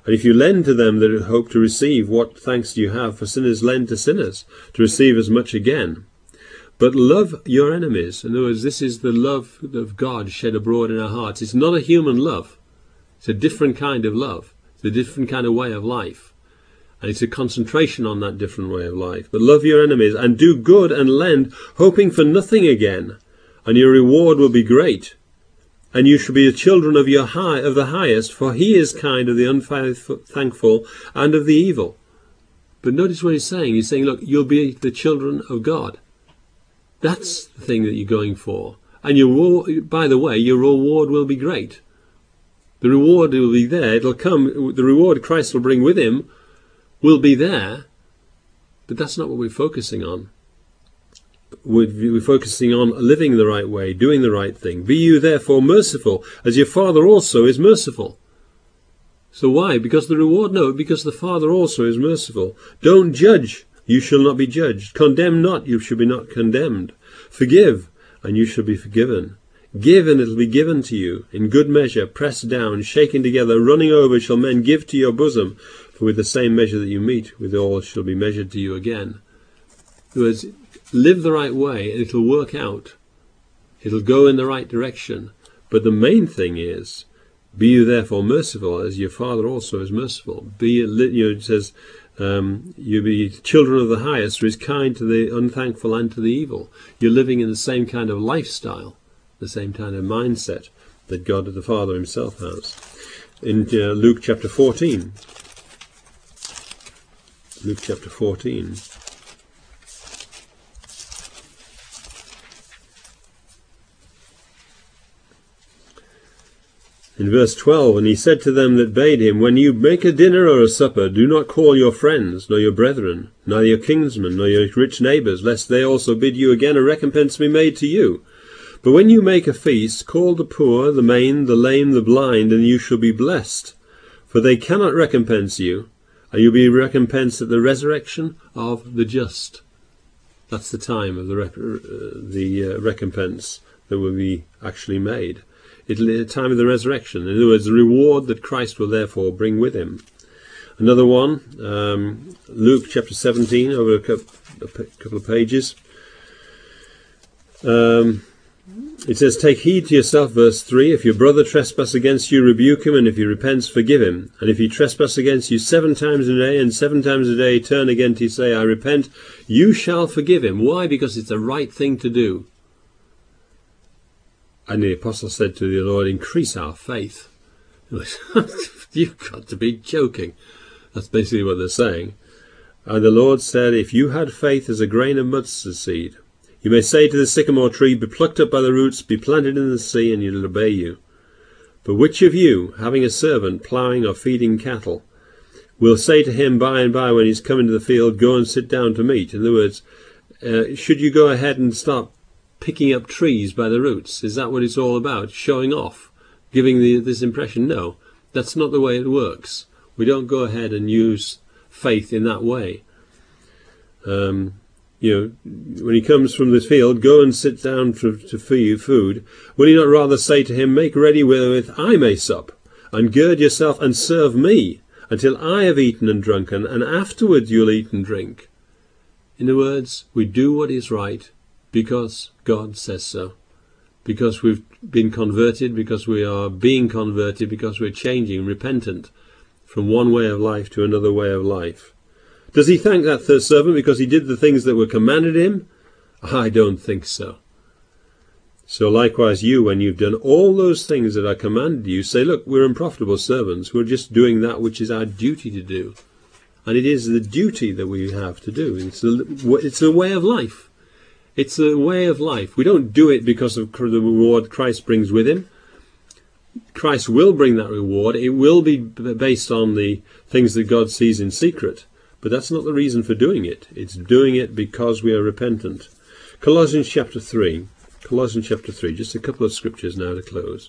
A: And if you lend to them that hope to receive, what thanks do you have? For sinners lend to sinners, to receive as much again. But love your enemies. In other words, this is the love of God shed abroad in our hearts. It's not a human love. It's a different kind of love. It's a different kind of way of life. And it's a concentration on that different way of life. But love your enemies, and do good and lend, hoping for nothing again, and your reward will be great. And you shall be the children of your high of the highest, for he is kind of the unthankful and of the evil. But notice what he's saying. He's saying, look, you'll be the children of God. That's the thing that you're going for. And your, by the way, your reward will be great. The reward will be there. It'll come. The reward Christ will bring with him will be there. But that's not what we're focusing on. We're focusing on living the right way, doing the right thing. Be you therefore merciful, as your Father also is merciful. So why? Because the reward? No, because the Father also is merciful. Don't judge, you shall not be judged. Condemn not, you shall be not condemned. Forgive, and you shall be forgiven. Give, and it will be given to you. In good measure, pressed down, shaken together, running over, shall men give to your bosom. For with the same measure that you meet, with all shall be measured to you again. In other words, live the right way and it'll work out. It'll go in the right direction. But the main thing is, be you therefore merciful, as your Father also is merciful. Be, you know, it says, um, you be children of the highest, who is kind to the unthankful and to the evil. You're living in the same kind of lifestyle, the same kind of mindset that God the Father himself has. In uh, Luke chapter fourteen. Luke chapter fourteen. In verse twelve, and he said to them that bade him, when you make a dinner or a supper, do not call your friends, nor your brethren, neither your kinsmen, nor your rich neighbours, lest they also bid you again a recompense be made to you. But when you make a feast, call the poor, the maimed, the lame, the blind, and you shall be blessed. For they cannot recompense you, and you'll be recompensed at the resurrection of the just. That's the time of the, rep uh, the uh, recompense that will be actually made. It'll be the time of the resurrection. In other words, the reward that Christ will therefore bring with him. Another one, um, Luke chapter seventeen, over a couple of pages. Um, it says, take heed to yourself, verse three, if your brother trespass against you, rebuke him, and if he repents, forgive him. And if he trespass against you seven times a day, and seven times a day turn again to you, say, I repent, you shall forgive him. Why? Because it's the right thing to do. And the apostle said to the Lord, increase our faith. You've got to be joking. That's basically what they're saying. And the Lord said, if you had faith as a grain of mustard seed, you may say to the sycamore tree, be plucked up by the roots, be planted in the sea, and it'll obey you. But which of you, having a servant ploughing or feeding cattle, will say to him by and by when he's come into the field, go and sit down to meat? In other words, uh, should you go ahead and start picking up trees by the roots? Is that what it's all about? Showing off? Giving the, this impression? No, that's not the way it works. We don't go ahead and use faith in that way. Um, you know, when he comes from this field, go and sit down to, to feed food. Will he not rather say to him, make ready wherewith I may sup, and gird yourself and serve me, until I have eaten and drunken, and afterwards you'll eat and drink? In other words, we do what is right because God says so, because we've been converted, because we are being converted, because we're changing, repentant from one way of life to another way of life. Does he thank that third servant because he did the things that were commanded him? I don't think so. So likewise you, when you've done all those things that are commanded you, say, look, we're unprofitable servants. We're just doing that which is our duty to do. And it is the duty that we have to do. It's a, it's a way of life. It's a way of life. We don't do it because of the reward Christ brings with him. Christ will bring that reward. It will be based on the things that God sees in secret. But that's not the reason for doing it. It's doing it because we are repentant. Colossians chapter three. Colossians chapter three. Just a couple of scriptures now to close.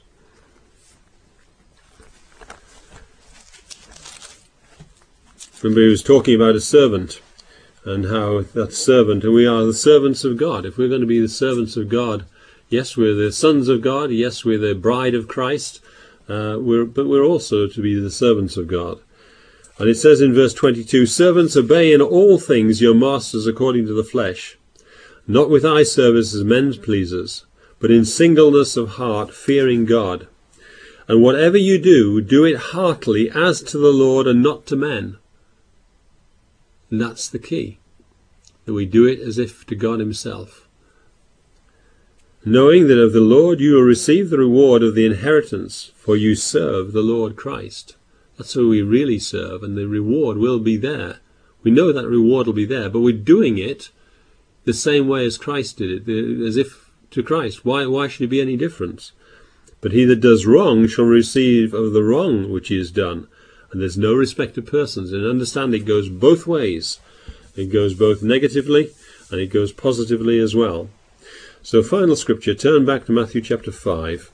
A: Remember, he was talking about a servant and how that servant, and we are the servants of God. If we're going to be the servants of God, yes, we're the sons of God. Yes, we're the bride of Christ. Uh, we're, but we're also to be the servants of God. And it says in verse twenty-two, servants, obey in all things your masters according to the flesh, not with eye service as men's pleasers, but in singleness of heart, fearing God. And whatever you do, do it heartily as to the Lord and not to men. And that's the key, that we do it as if to God himself. Knowing that of the Lord you will receive the reward of the inheritance, for you serve the Lord Christ. That's who we really serve, and the reward will be there. We know that reward will be there, but we're doing it the same way as Christ did it, as if to Christ. Why, why should it be any difference? But he that does wrong shall receive of the wrong which he has done. And there's no respect of persons. And understand it goes both ways. It goes both negatively and it goes positively as well. So final scripture, turn back to Matthew chapter five.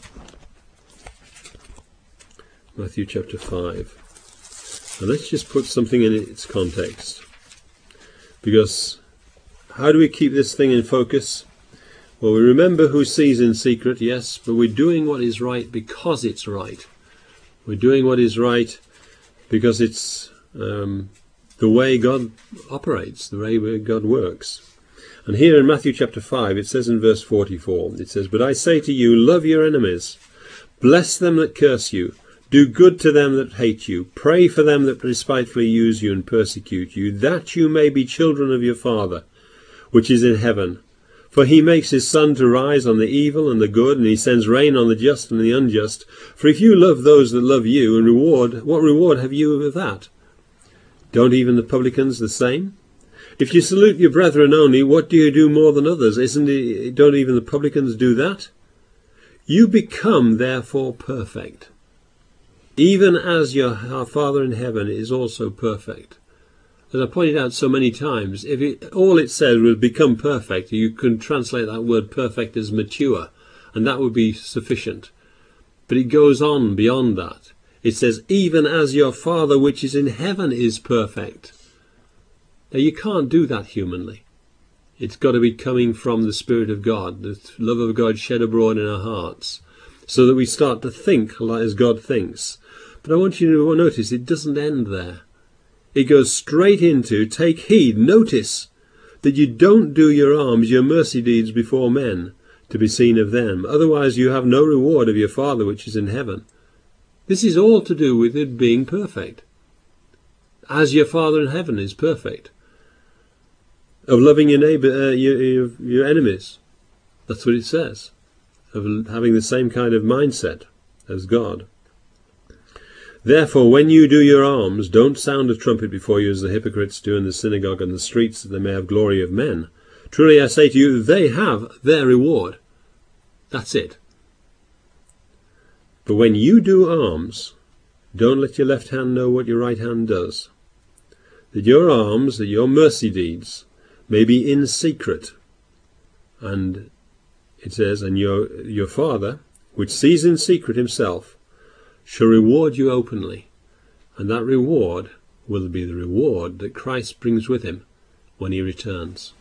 A: Matthew chapter five. And let's just put something in its context. Because how do we keep this thing in focus? Well, we remember who sees in secret, yes, but we're doing what is right because it's right. We're doing what is right because it's um, the way God operates, the way God works. And here in Matthew chapter five, it says in verse forty-four, it says, but I say to you, love your enemies, bless them that curse you, do good to them that hate you, pray for them that despitefully use you and persecute you, that you may be children of your Father, which is in heaven. For he makes his sun to rise on the evil and the good, and he sends rain on the just and the unjust. For if you love those that love you, and reward, what reward have you of that? Don't even the publicans the same? If you salute your brethren only, what do you do more than others? Isn't it, don't even the publicans do that? You become therefore perfect, even as your our Father in heaven is also perfect. As I pointed out so many times, if it, all it said was become perfect, you can translate that word perfect as mature, and that would be sufficient. But it goes on beyond that. It says, even as your Father which is in heaven is perfect. Now you can't do that humanly. It's got to be coming from the Spirit of God, the love of God shed abroad in our hearts, so that we start to think like as God thinks. But I want you to notice it doesn't end there. It goes straight into, take heed, notice that you don't do your alms, your mercy deeds before men, to be seen of them. Otherwise you have no reward of your Father which is in heaven. This is all to do with it being perfect, as your Father in heaven is perfect. Of loving your neighbour, uh, your, your, your enemies. That's what it says. Of having the same kind of mindset as God. Therefore, when you do your alms, don't sound a trumpet before you as the hypocrites do in the synagogue and the streets, that they may have glory of men. Truly I say to you, they have their reward. That's it. But when you do alms, don't let your left hand know what your right hand does. That your alms, that your mercy deeds, may be in secret. And it says, and your, your Father, which sees in secret himself, shall reward you openly, and that reward will be the reward that Christ brings with him when he returns.